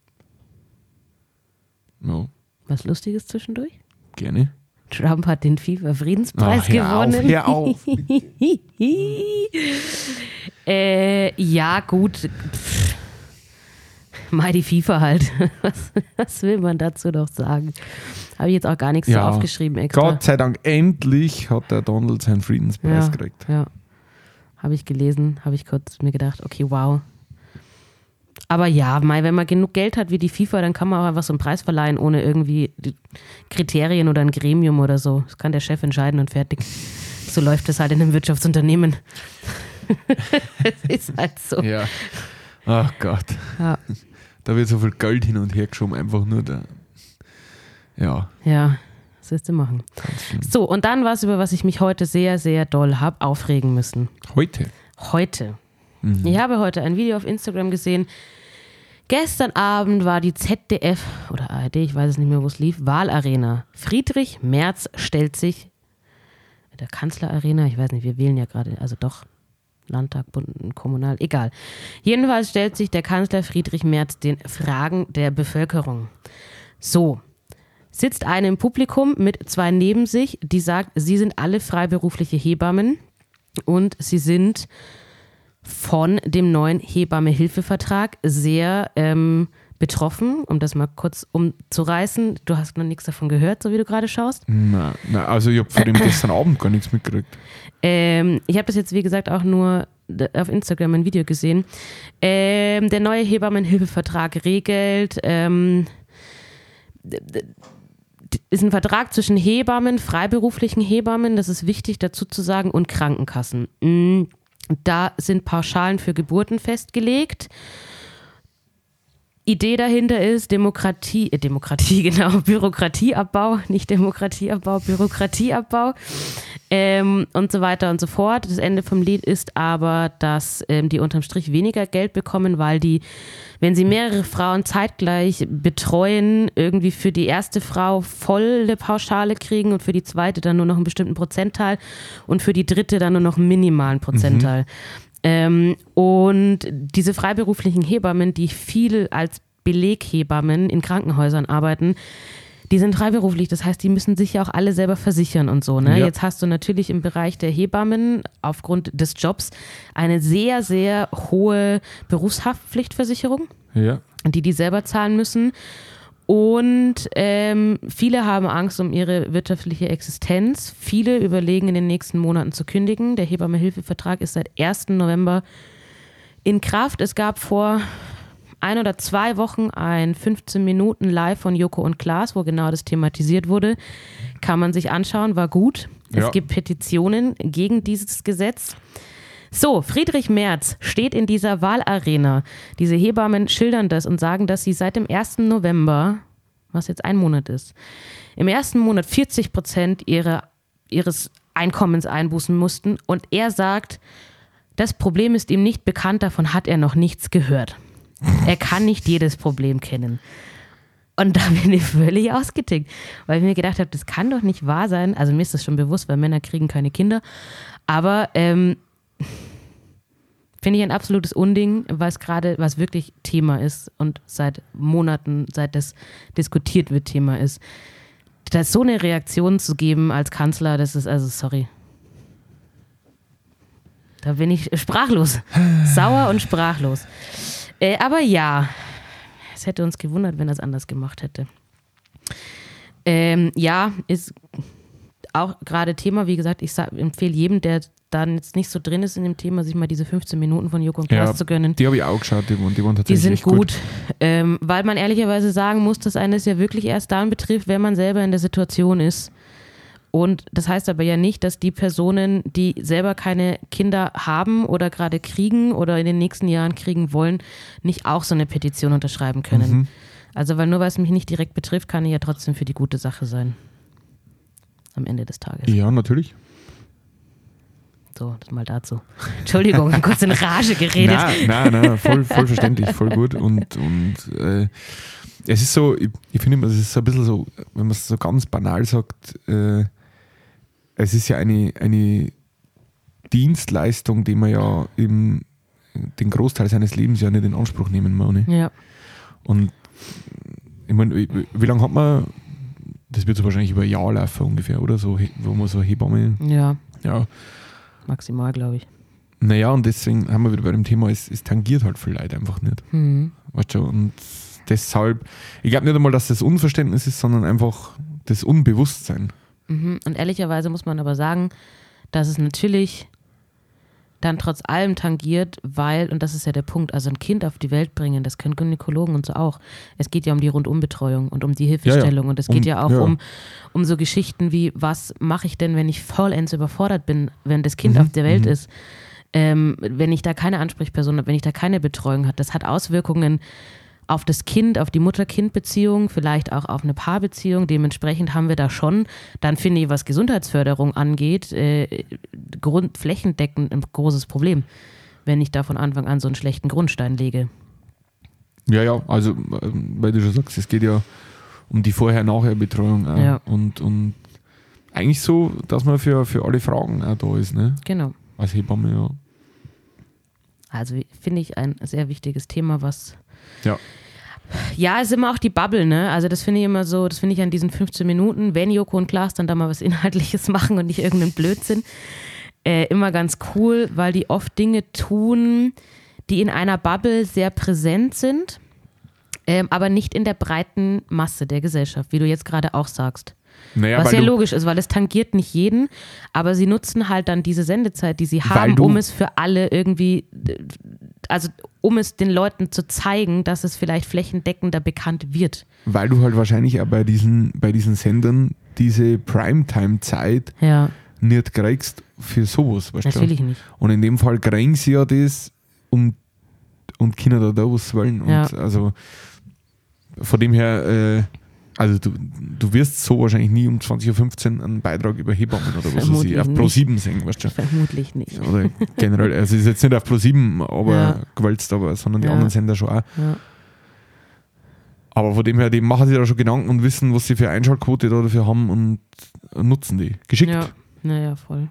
Ja, Was Lustiges zwischendurch? gerne. Trump hat den FIFA-Friedenspreis Ach, hör auf, gewonnen. hör auf. äh, ja, gut. Pff. Mal die FIFA halt. Was, was will man dazu noch sagen? Habe ich jetzt auch gar nichts Ja. so aufgeschrieben extra. Gott sei Dank, endlich hat der Donald seinen Friedenspreis ja, gekriegt. ja. Habe ich gelesen, habe ich kurz mir gedacht, okay, wow. Aber ja, Mai, wenn man genug Geld hat wie die FIFA, dann kann man auch einfach so einen Preis verleihen, ohne irgendwie die Kriterien oder ein Gremium oder so. Das kann der Chef entscheiden und fertig. So läuft es halt in einem Wirtschaftsunternehmen. Es ist halt so. Ja. Ach Gott. Ja. Da wird so viel Geld hin und her geschoben, einfach nur da. Ja, Ja, was willst du machen? ganz schlimm. So, und dann was, über was ich mich heute sehr, sehr doll habe aufregen müssen. Heute. Heute. Mhm. Ich habe heute ein Video auf Instagram gesehen. Gestern Abend war die Z D F oder A R D, ich weiß es nicht mehr, wo es lief, Wahlarena. Friedrich Merz stellt sich, der Kanzlerarena, ich weiß nicht, wir wählen ja gerade, also doch, Landtag, Bund, Kommunal, egal. Jedenfalls stellt sich der Kanzler Friedrich Merz den Fragen der Bevölkerung. So, sitzt eine im Publikum mit zwei neben sich, die sagt, sie sind alle freiberufliche Hebammen und sie sind von dem neuen Hebamme-Hilfe-Vertrag sehr ähm, betroffen, um das mal kurz umzureißen. Du hast noch nichts davon gehört, so wie du gerade schaust. Na, na, also ich habe vor dem gestern Abend gar nichts mitgekriegt. Ähm, ich habe das jetzt, wie gesagt, auch nur auf Instagram ein Video gesehen. Ähm, der neue Hebammenhilfevertrag regelt, ähm, d- d- ist ein Vertrag zwischen Hebammen, freiberuflichen Hebammen, das ist wichtig dazu zu sagen, und Krankenkassen. Mm, Da sind Pauschalen für Geburten festgelegt. Idee dahinter ist Demokratie, äh Demokratie, genau, Bürokratieabbau, nicht Demokratieabbau, Bürokratieabbau ähm, und so weiter und so fort. Das Ende vom Lied ist aber, dass ähm, die unterm Strich weniger Geld bekommen, weil die, wenn sie mehrere Frauen zeitgleich betreuen, irgendwie für die erste Frau volle Pauschale kriegen und für die zweite dann nur noch einen bestimmten Prozentteil und für die dritte dann nur noch einen minimalen Prozentteil. Mhm. Ähm, und diese freiberuflichen Hebammen, die viel als Beleghebammen in Krankenhäusern arbeiten, die sind freiberuflich, das heißt, die müssen sich ja auch alle selber versichern und so. Ne? Ja. Jetzt hast du natürlich im Bereich der Hebammen aufgrund des Jobs eine sehr, sehr hohe Berufshaftpflichtversicherung, Ja. die die selber zahlen müssen. Und ähm, viele haben Angst um ihre wirtschaftliche Existenz. Viele überlegen, in den nächsten Monaten zu kündigen. Der Hebamme-Hilfe-Vertrag ist seit ersten November in Kraft. Es gab vor ein oder zwei Wochen ein fünfzehn Minuten Live von Joko und Klaas, wo genau das thematisiert wurde. Kann man sich anschauen, war gut. Ja. Es gibt Petitionen gegen dieses Gesetz. So, Friedrich Merz steht in dieser Wahlarena. Diese Hebammen schildern das und sagen, dass sie seit dem ersten November, was jetzt ein Monat ist, im ersten Monat vierzig Prozent ihrer, ihres Einkommens einbußen mussten. Und er sagt, das Problem ist ihm nicht bekannt, davon hat er noch nichts gehört. Er kann nicht jedes Problem kennen. Und da bin ich völlig ausgetickt, weil ich mir gedacht habe, das kann doch nicht wahr sein. Also mir ist das schon bewusst, weil Männer kriegen keine Kinder. Aber ähm, finde ich ein absolutes Unding, was gerade, was wirklich Thema ist und seit Monaten, seit das diskutiert wird, Thema ist. Da ist so eine Reaktion zu geben als Kanzler, das ist also, sorry. Da bin ich sprachlos. Sauer und sprachlos. Äh, aber ja, es hätte uns gewundert, wenn er es anders gemacht hätte. Ähm, ja, ist auch gerade Thema, wie gesagt, ich sag, empfehle jedem, der dann jetzt nicht so drin ist in dem Thema, sich mal diese fünfzehn Minuten von Joko und Klaas Ja, zu gönnen. die habe ich auch geschaut, die, die waren Die tatsächlich sind echt gut, gut. Ähm, weil man ehrlicherweise sagen muss, dass eines ja wirklich erst dann betrifft, wenn man selber in der Situation ist. Und das heißt aber ja nicht, dass die Personen, die selber keine Kinder haben oder gerade kriegen oder in den nächsten Jahren kriegen wollen, nicht auch so eine Petition unterschreiben können. Mhm. Also weil nur weil es mich nicht direkt betrifft, kann ich ja trotzdem für die gute Sache sein. Am Ende des Tages. Ja, natürlich. So, das mal dazu. Entschuldigung, kurz in Rage geredet. Nein, nein, nein, voll, voll verständlich, voll gut. Und, und äh, es ist so, ich, ich finde immer, es ist so ein bisschen so, wenn man es so ganz banal sagt, äh, es ist ja eine, eine Dienstleistung, die man ja im, den Großteil seines Lebens ja nicht in Anspruch nehmen muss. Ne? Ja. Und ich meine, wie, wie lange hat man, das wird so wahrscheinlich über ein Jahr laufen ungefähr, oder so, wo man so Hebamme, Ja, ja. maximal, glaube ich. Naja, und deswegen haben wir wieder bei dem Thema, es, es tangiert halt viele Leute einfach nicht. Mhm. Weißt du, und deshalb, ich glaube nicht einmal, dass das Unverständnis ist, sondern einfach das Unbewusstsein. Mhm. Und ehrlicherweise muss man aber sagen, dass es natürlich dann trotz allem tangiert, weil, und das ist ja der Punkt, also ein Kind auf die Welt bringen, das können Gynäkologen und so auch. Es geht ja um die Rundumbetreuung und um die Hilfestellung Ja, ja. und es geht Um- ja auch ja. um, um so Geschichten wie, was mache ich denn, wenn ich vollends überfordert bin, wenn das Kind Mhm, auf der Welt mhm. ist, ähm, wenn ich da keine Ansprechperson habe, wenn ich da keine Betreuung habe. Das hat Auswirkungen auf das Kind, auf die Mutter-Kind-Beziehung, vielleicht auch auf eine Paarbeziehung. Dementsprechend haben wir da schon, dann finde ich, was Gesundheitsförderung angeht, äh, Grund, flächendeckend ein großes Problem, wenn ich da von Anfang an so einen schlechten Grundstein lege. Ja, ja, also, äh, weil du schon sagst, es geht ja um die Vorher-Nachher-Betreuung auch. Ja. Und, und eigentlich so, dass man für, für alle Fragen auch da ist, ne? Genau. Als Hebamme, ja. Also finde ich ein sehr wichtiges Thema, was Ja. ja, ist immer auch die Bubble, ne? Also das finde ich immer so, das finde ich an diesen fünfzehn Minuten, wenn Joko und Klaas dann da mal was Inhaltliches machen und nicht irgendeinen Blödsinn, äh, immer ganz cool, weil die oft Dinge tun, die in einer Bubble sehr präsent sind, ähm, aber nicht in der breiten Masse der Gesellschaft, wie du jetzt gerade auch sagst. Naja, Was weil ja du, logisch ist, weil es tangiert nicht jeden, aber sie nutzen halt dann diese Sendezeit, die sie Weil haben, du- um es für alle irgendwie, also um es den Leuten zu zeigen, dass es vielleicht flächendeckender bekannt wird. weil du halt wahrscheinlich auch bei diesen, bei diesen Sendern diese Primetime-Zeit Ja, nicht kriegst für sowas, weißt natürlich du? nicht. Und in dem Fall kriegen sie ja das, um und Kinder da da was wollen. Und Ja. also von dem her, äh, also du, du wirst so wahrscheinlich nie um zwanzig Uhr fünfzehn einen Beitrag über Hebammen oder was weiß ich, Vermutlich auf nicht. Pro sieben singen, weißt du? Vermutlich nicht. Oder generell, also es ist jetzt nicht auf Pro sieben, aber Ja. gewälzt, aber, sondern die Ja. anderen Sender schon auch. Ja. Aber von dem her, die machen sich da schon Gedanken und wissen, was sie für Einschaltquote da dafür haben und nutzen die. Geschickt. Ja, naja, voll.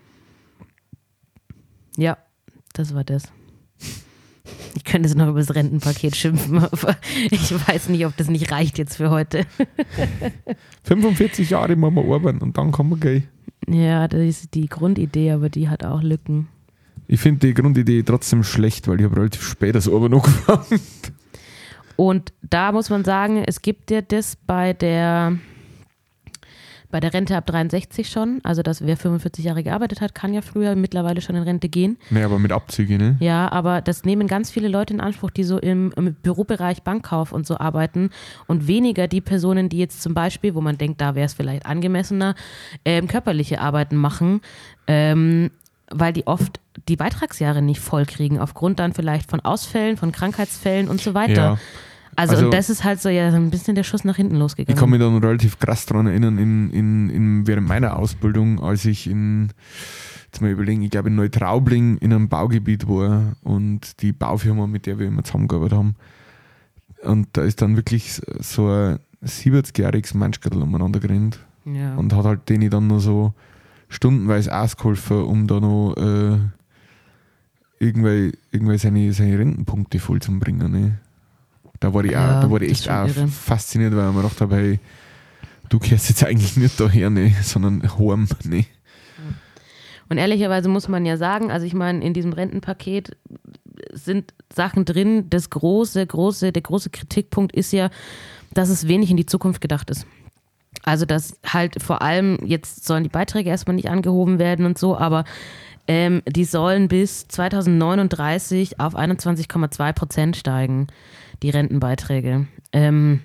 Ja, das war das. Ich könnte jetzt noch über das Rentenpaket schimpfen, aber ich weiß nicht, ob das nicht reicht jetzt für heute. fünfundvierzig Jahre machen wir arbeiten und dann kann man gehen. Ja, das ist die Grundidee, aber die hat auch Lücken. Ich finde die Grundidee trotzdem schlecht, weil ich habe relativ spät das Arbeiten angefangen. Und da muss man sagen, es gibt ja das bei der, bei der Rente ab dreiundsechzig schon. Also, dass wer fünfundvierzig Jahre gearbeitet hat, kann ja früher mittlerweile schon in Rente gehen. Nee, aber mit Abzüge, ne? Ja, aber das nehmen ganz viele Leute in Anspruch, die so im, im Bürobereich, Bankkauf und so arbeiten und weniger die Personen, die jetzt zum Beispiel, wo man denkt, da wäre es vielleicht angemessener, ähm, körperliche Arbeiten machen, ähm, weil die oft die Beitragsjahre nicht voll kriegen, aufgrund dann vielleicht von Ausfällen, von Krankheitsfällen und so weiter. Ja. Also, Also- und das ist halt so ja so ein bisschen der Schuss nach hinten Ich losgegangen. kann mich da noch relativ krass dran erinnern, in, in, in, während meiner Ausbildung, als ich in, jetzt mal überlegen, ich glaube in Neutraubling in einem Baugebiet war und die Baufirma, mit der wir immer zusammengearbeitet haben, und da ist dann wirklich so ein siebzigjähriges Menschgürtel umeinander gerannt ja. und hat halt denen dann nur so stundenweise ausgeholfen, um da noch äh, irgendwie, irgendwie seine, seine Rentenpunkte voll zu bringen. Ne? Da war ich, Ja, auch, da war ich das echt ist schon auch irre. fasziniert, weil ich mir gedacht habe, hey, Du gehörst jetzt eigentlich nicht daher, ne, sondern heim, ne. Und ehrlicherweise muss man ja sagen, also ich meine, in diesem Rentenpaket sind Sachen drin, das große, große, der große Kritikpunkt ist ja, dass es wenig in die Zukunft gedacht ist. Also dass halt vor allem, jetzt sollen die Beiträge erstmal nicht angehoben werden und so, aber ähm, die sollen bis zweitausendneununddreißig auf einundzwanzig Komma zwei Prozent steigen, die Rentenbeiträge. Ähm,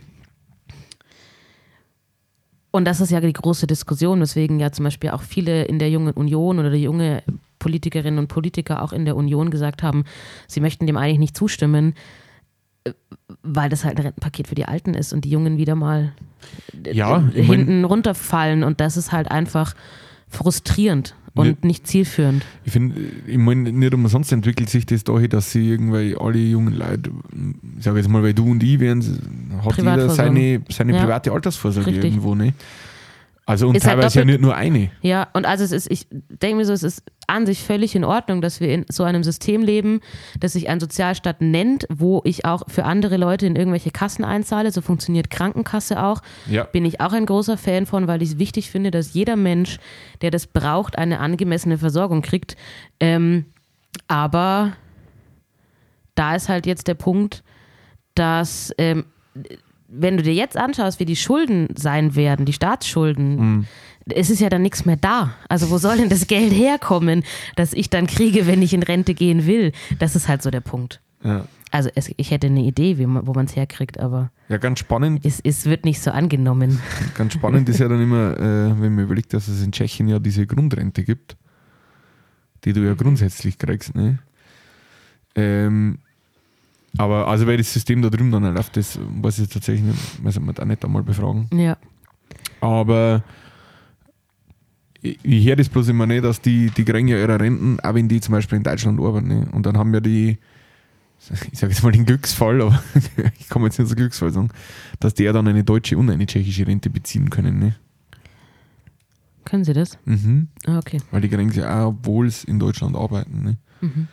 Und das ist ja die große Diskussion, weswegen ja zum Beispiel auch viele in der Jungen Union oder die junge Politikerinnen und Politiker auch in der Union gesagt haben, sie möchten dem eigentlich nicht zustimmen, weil das halt ein Rentenpaket für die Alten ist und die Jungen wieder mal Ja, ich hinten mein, runterfallen und das ist halt einfach frustrierend und nicht, nicht zielführend. Ich finde, ich meine, nicht umsonst entwickelt sich das dahin, dass sie irgendwie alle jungen Leute, ich sage jetzt mal, weil du und ich wären, hat jeder seine, seine ja. private Altersvorsorge Richtig. irgendwo, ne? Also und Ist halt teilweise ja doppelt- nicht nur eine. Ja, und also es ist, ich denke mir so, es ist an sich völlig in Ordnung, dass wir in so einem System leben, das sich ein Sozialstaat nennt, wo ich auch für andere Leute in irgendwelche Kassen einzahle. So funktioniert Krankenkasse auch. Ja. Bin ich auch ein großer Fan von, weil ich es wichtig finde, dass jeder Mensch, der das braucht, eine angemessene Versorgung kriegt. Ähm, aber da ist halt jetzt der Punkt, dass ähm, wenn du dir jetzt anschaust, wie die Schulden sein werden, die Staatsschulden, Mhm. es ist ja dann nichts mehr da. Also wo soll denn das Geld herkommen, das ich dann kriege, wenn ich in Rente gehen will? Das ist halt so der Punkt. Ja. Also es, ich hätte eine Idee, wie man, wo man es herkriegt, aber Ja, ganz spannend. es, es wird nicht so angenommen. Ganz spannend ist ja dann immer, äh, wenn man überlegt, dass es in Tschechien ja diese Grundrente gibt, die du ja grundsätzlich kriegst. Ne? Ähm, aber also weil das System da drüben dann läuft, das weiß ich tatsächlich nicht, muss man da nicht einmal befragen. Ja. Aber ich, ich höre das bloß immer nicht, dass die, die kriegen ja ihre Renten, auch wenn die zum Beispiel in Deutschland arbeiten. Ne? Und dann haben ja die, ich sage jetzt mal den Glücksfall, aber ich kann jetzt nicht so Glücksfall sagen, dass die ja dann eine deutsche und eine tschechische Rente beziehen können. Ne? Können Sie das? Mhm. Ah, okay. Weil die kriegen sie auch, obwohl sie in Deutschland arbeiten. Ne? Mhm.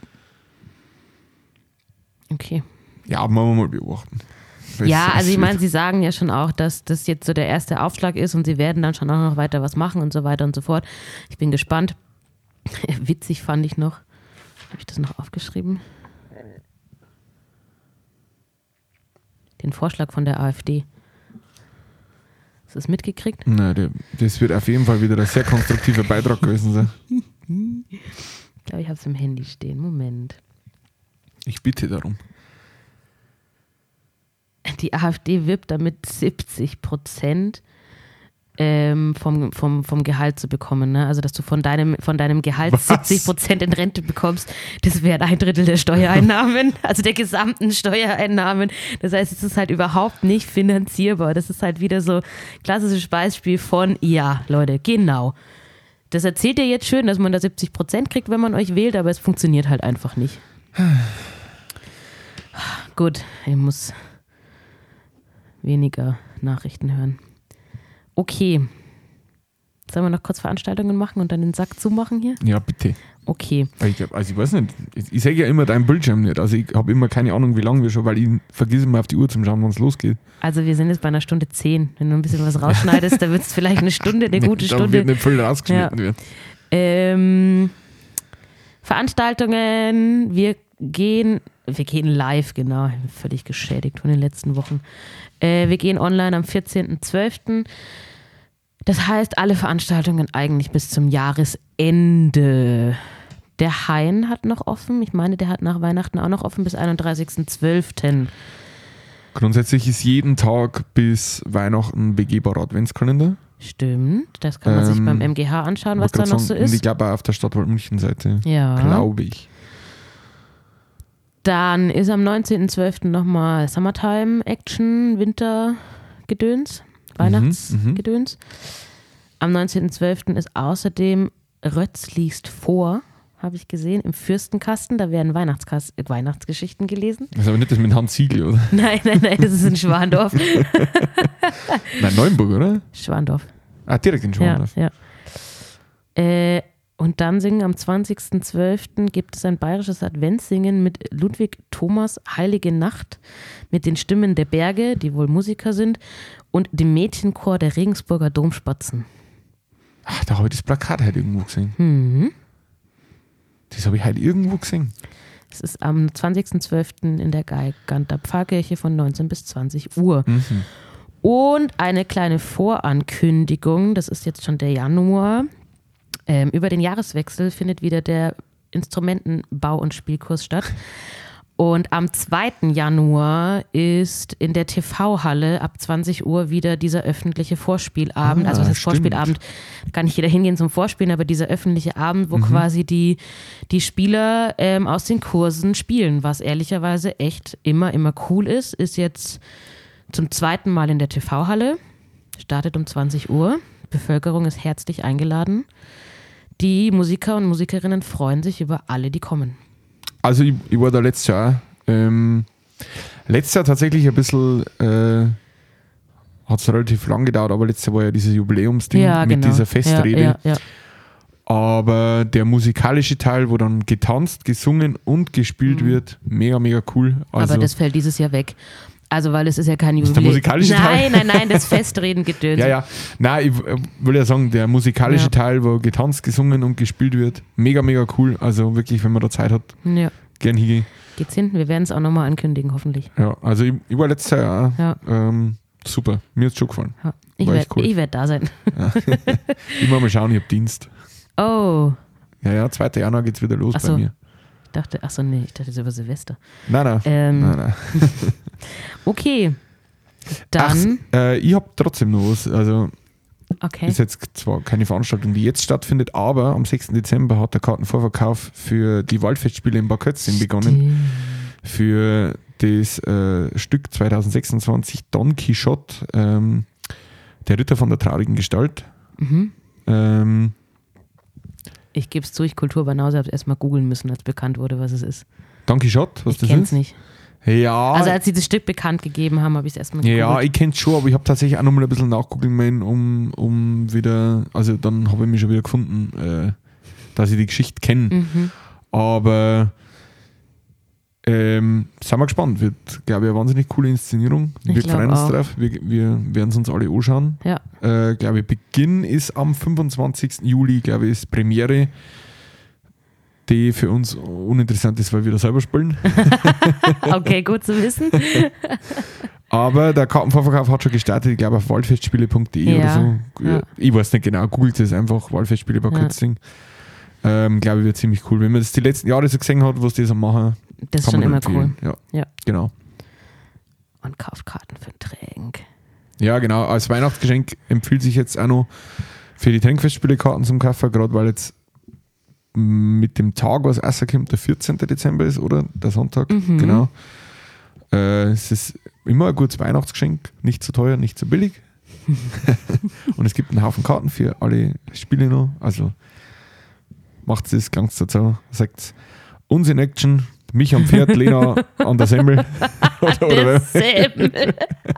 Okay. Ja, aber machen wir mal beobachten. Weil Ja, es- also es ich meine, wird- Sie sagen ja schon auch, dass das jetzt so der erste Aufschlag ist und Sie werden dann schon auch noch weiter was machen und so weiter und so fort. Ich bin gespannt. Witzig fand ich noch, habe ich das noch aufgeschrieben? Den Vorschlag von der AfD. Hast du das mitgekriegt? Nein, der, das wird auf jeden Fall wieder ein sehr konstruktiver Beitrag gewesen sein. Ich glaube, ich habe es im Handy stehen. Moment. Ich bitte darum. Die AfD wirbt damit siebzig Prozent ähm, vom, vom, vom Gehalt zu bekommen. Ne? Also, dass du von deinem, von deinem Gehalt Was? siebzig Prozent in Rente bekommst, das wäre ein Drittel der Steuereinnahmen, also der gesamten Steuereinnahmen. Das heißt, es ist halt überhaupt nicht finanzierbar. Das ist halt wieder so ein klassisches Beispiel von, ja, Leute, genau. Das erzählt ihr jetzt schön, dass man da siebzig Prozent kriegt, wenn man euch wählt, aber es funktioniert halt einfach nicht. Gut, ich muss weniger Nachrichten hören. Okay. Sollen wir noch kurz Veranstaltungen machen und dann den Sack zumachen hier? Ja, bitte. Okay. Weil Ich, also ich weiß nicht, ich, ich sehe ja immer deinen Bildschirm nicht. Also ich habe immer keine Ahnung, wie lange wir schon, weil ich vergesse immer auf die Uhr zum Schauen, wann es losgeht. Also wir sind jetzt bei einer Stunde zehn. Wenn du ein bisschen was rausschneidest, dann wird es vielleicht eine Stunde, eine gute da Stunde. wird nicht viel rausgeschnitten Ja. werden. Ähm, Veranstaltungen, wir gehen, wir gehen live, genau, ich bin völlig geschädigt von den letzten Wochen. Äh, wir gehen online am vierzehnten zwölften Das heißt, alle Veranstaltungen eigentlich bis zum Jahresende. Der Hain hat noch offen, ich meine, der hat nach Weihnachten auch noch offen bis einunddreißigsten zwölften Grundsätzlich ist jeden Tag bis Weihnachten begehbarer Adventskalender. Stimmt, das kann man sich Ähm, beim M G H anschauen, was Wollte da grad noch sagen, so Und ich ist. glaube auch auf der Stadtwald München-Seite. Ja. Glaube ich. Dann ist am neunzehnten zwölften nochmal Summertime Action, Wintergedöns, Weihnachtsgedöns. Am neunzehnten zwölften ist außerdem Rötz liest vor, habe ich gesehen, im Fürstenkasten. Da werden Weihnachtskas- äh, Weihnachtsgeschichten gelesen. Das ist aber nicht das mit Hans Siegel, oder? Nein, nein, nein, das ist in Schwandorf. Nein, Neuenburg, oder? Schwandorf. Ah, direkt in Ja, Schwandorf. ja. Äh, Und dann singen am zwanzigsten zwölften gibt es ein bayerisches Adventssingen mit Ludwig Thomas Heilige Nacht mit den Stimmen der Berge, die wohl Musiker sind, und dem Mädchenchor der Regensburger Domspatzen. Ach, da habe ich das Plakat heute irgendwo gesehen. Mhm. Das habe ich heute irgendwo gesehen. Es ist am zwanzigsten zwölften in der Geiganter Pfarrkirche von neunzehn bis zwanzig Uhr. Mhm. Und eine kleine Vorankündigung, das ist jetzt schon der Januar. Ähm, über den Jahreswechsel findet wieder der Instrumentenbau- und Spielkurs statt. Und am zweiten Januar ist in der T V-Halle ab zwanzig Uhr wieder dieser öffentliche Vorspielabend. Ah, also das heißt stimmt. Vorspielabend, kann nicht jeder hingehen zum Vorspielen, aber dieser öffentliche Abend, wo Mhm. quasi die, die Spieler ähm, aus den Kursen spielen, was ehrlicherweise echt immer, immer cool ist, ist jetzt zum zweiten Mal in der T V-Halle, startet um zwanzig Uhr. Bevölkerung ist herzlich eingeladen. Die Musiker und Musikerinnen freuen sich über alle, die kommen. Also ich, ich war da letztes Jahr. Ähm, letztes Jahr tatsächlich ein bisschen, äh, hat es relativ lang gedauert, aber letztes Jahr war ja dieses Jubiläumsding Ja, mit genau. dieser Festrede. Ja, ja, ja. Aber der musikalische Teil, wo dann getanzt, gesungen und gespielt Mhm. wird, mega, mega cool. Also, aber das fällt dieses Jahr weg. Also, weil es ist ja kein ist der Jubiläum. musikalische nein, Teil? nein, nein, das Festreden-Gedöns. ja, ja. Nein, ich äh, will ja sagen, der musikalische Ja. Teil, wo getanzt, gesungen und gespielt wird, mega, mega cool. Also wirklich, wenn man da Zeit hat, Ja. gern hingehen. Geht's hinten? Wir werden es auch nochmal ankündigen, hoffentlich. Ja, also ich, ich war letztes Jahr auch, Ja. ähm, super. Mir hat es schon gefallen. Ja. Ich War werde echt cool. ich werd da sein. Ich muss mal schauen, ich habe Dienst. Oh, Ja, ja, zweiten Januar geht es wieder los Ach so. bei mir. ich dachte, achso, nee, ich dachte, es ist über Silvester. Nein, nein. Ähm, nein, nein. Okay, dann, Ach, äh, ich habe trotzdem noch was. Also okay. ist jetzt zwar keine Veranstaltung, die jetzt stattfindet, aber am sechsten Dezember hat der Kartenvorverkauf für die Waldfestspiele in Bad Kötzin begonnen. Für das äh, Stück zwanzig sechsundzwanzig Don Quixote, ähm, der Ritter von der traurigen Gestalt. Mhm. Ähm, Ich gebe es zu, ich Kulturbanause habe es erstmal googeln müssen, als bekannt wurde, was es ist. Don Quixote, was Ich das kenne ist? es nicht. Ja, Also als sie das Stück bekannt gegeben haben, habe ich es erstmal ja, gegoogelt. ich kenne es schon, aber ich habe tatsächlich auch nochmal ein bisschen nachgucken müssen, um, um wieder, also dann habe ich mich schon wieder gefunden, äh, dass ich die Geschichte kenne. Mhm. Aber ähm, sind wir gespannt. Wird, glaube ich, eine wahnsinnig coole Inszenierung. Ich Wir glaub freuen uns auch. drauf. Wir, wir werden es uns alle anschauen. Ja. Äh, glaube ich, Beginn ist am fünfundzwanzigsten Juli, glaube ich, ist Premiere, die für uns uninteressant ist, weil wir da selber spielen. Okay, gut zu wissen. Aber der Kartenvorverkauf hat schon gestartet, ich glaube auf waldfestspiele punkt de Ja, oder so. ja. Ich weiß nicht genau, googelt es einfach, Waldfestspiele bei Ja. Kötzing. Ähm, glaube ich, wird ziemlich cool. Wenn man das die letzten Jahre so gesehen hat, was die so machen, Das ist kann schon man immer nur cool. empfehlen. Ja, Ja. genau. Und kauft Karten für ein Tränk. Ja, genau. Als Weihnachtsgeschenk empfiehlt sich jetzt auch noch für die Trinkfestspiele Karten zum Kaufen, gerade weil jetzt mit dem Tag, was rauskommt, der vierzehnten Dezember ist, oder? Der Sonntag, Mhm. genau. Äh, es ist immer ein gutes Weihnachtsgeschenk, nicht zu teuer, nicht zu billig. Und es gibt einen Haufen Karten für alle Spiele noch. Also macht es ganz dazu. Sagt uns in Action, mich am Pferd, Lena an der Semmel. oder, oder Dasselbe.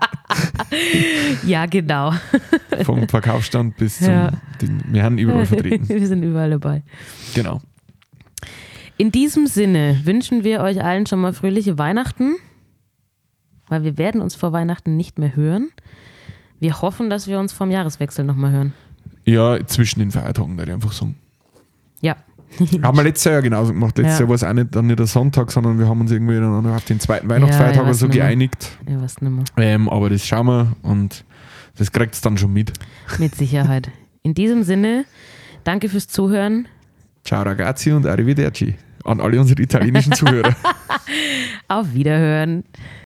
Ja, genau. vom Verkaufsstand bis zum Ja. Ding. Wir haben überall vertreten. Wir sind überall dabei. Genau. In diesem Sinne wünschen wir euch allen schon mal fröhliche Weihnachten, weil wir werden uns vor Weihnachten nicht mehr hören. Wir hoffen, dass wir uns vom Jahreswechsel nochmal hören. Ja, zwischen den Feiertagen, würde ich einfach sagen. Ja. Haben wir letztes Jahr ja genauso gemacht. Letztes Ja. Jahr war es auch nicht, dann nicht der Sonntag, sondern wir haben uns irgendwie dann auf den zweiten Weihnachtsfeiertag Ja, ich oder weiß so nicht mehr. geeinigt. Ja, was nimmer. Ähm, aber das schauen wir und das kriegt es dann schon mit. Mit Sicherheit. In diesem Sinne, danke fürs Zuhören. Ciao ragazzi und arrivederci an alle unsere italienischen Zuhörer. Auf Wiederhören.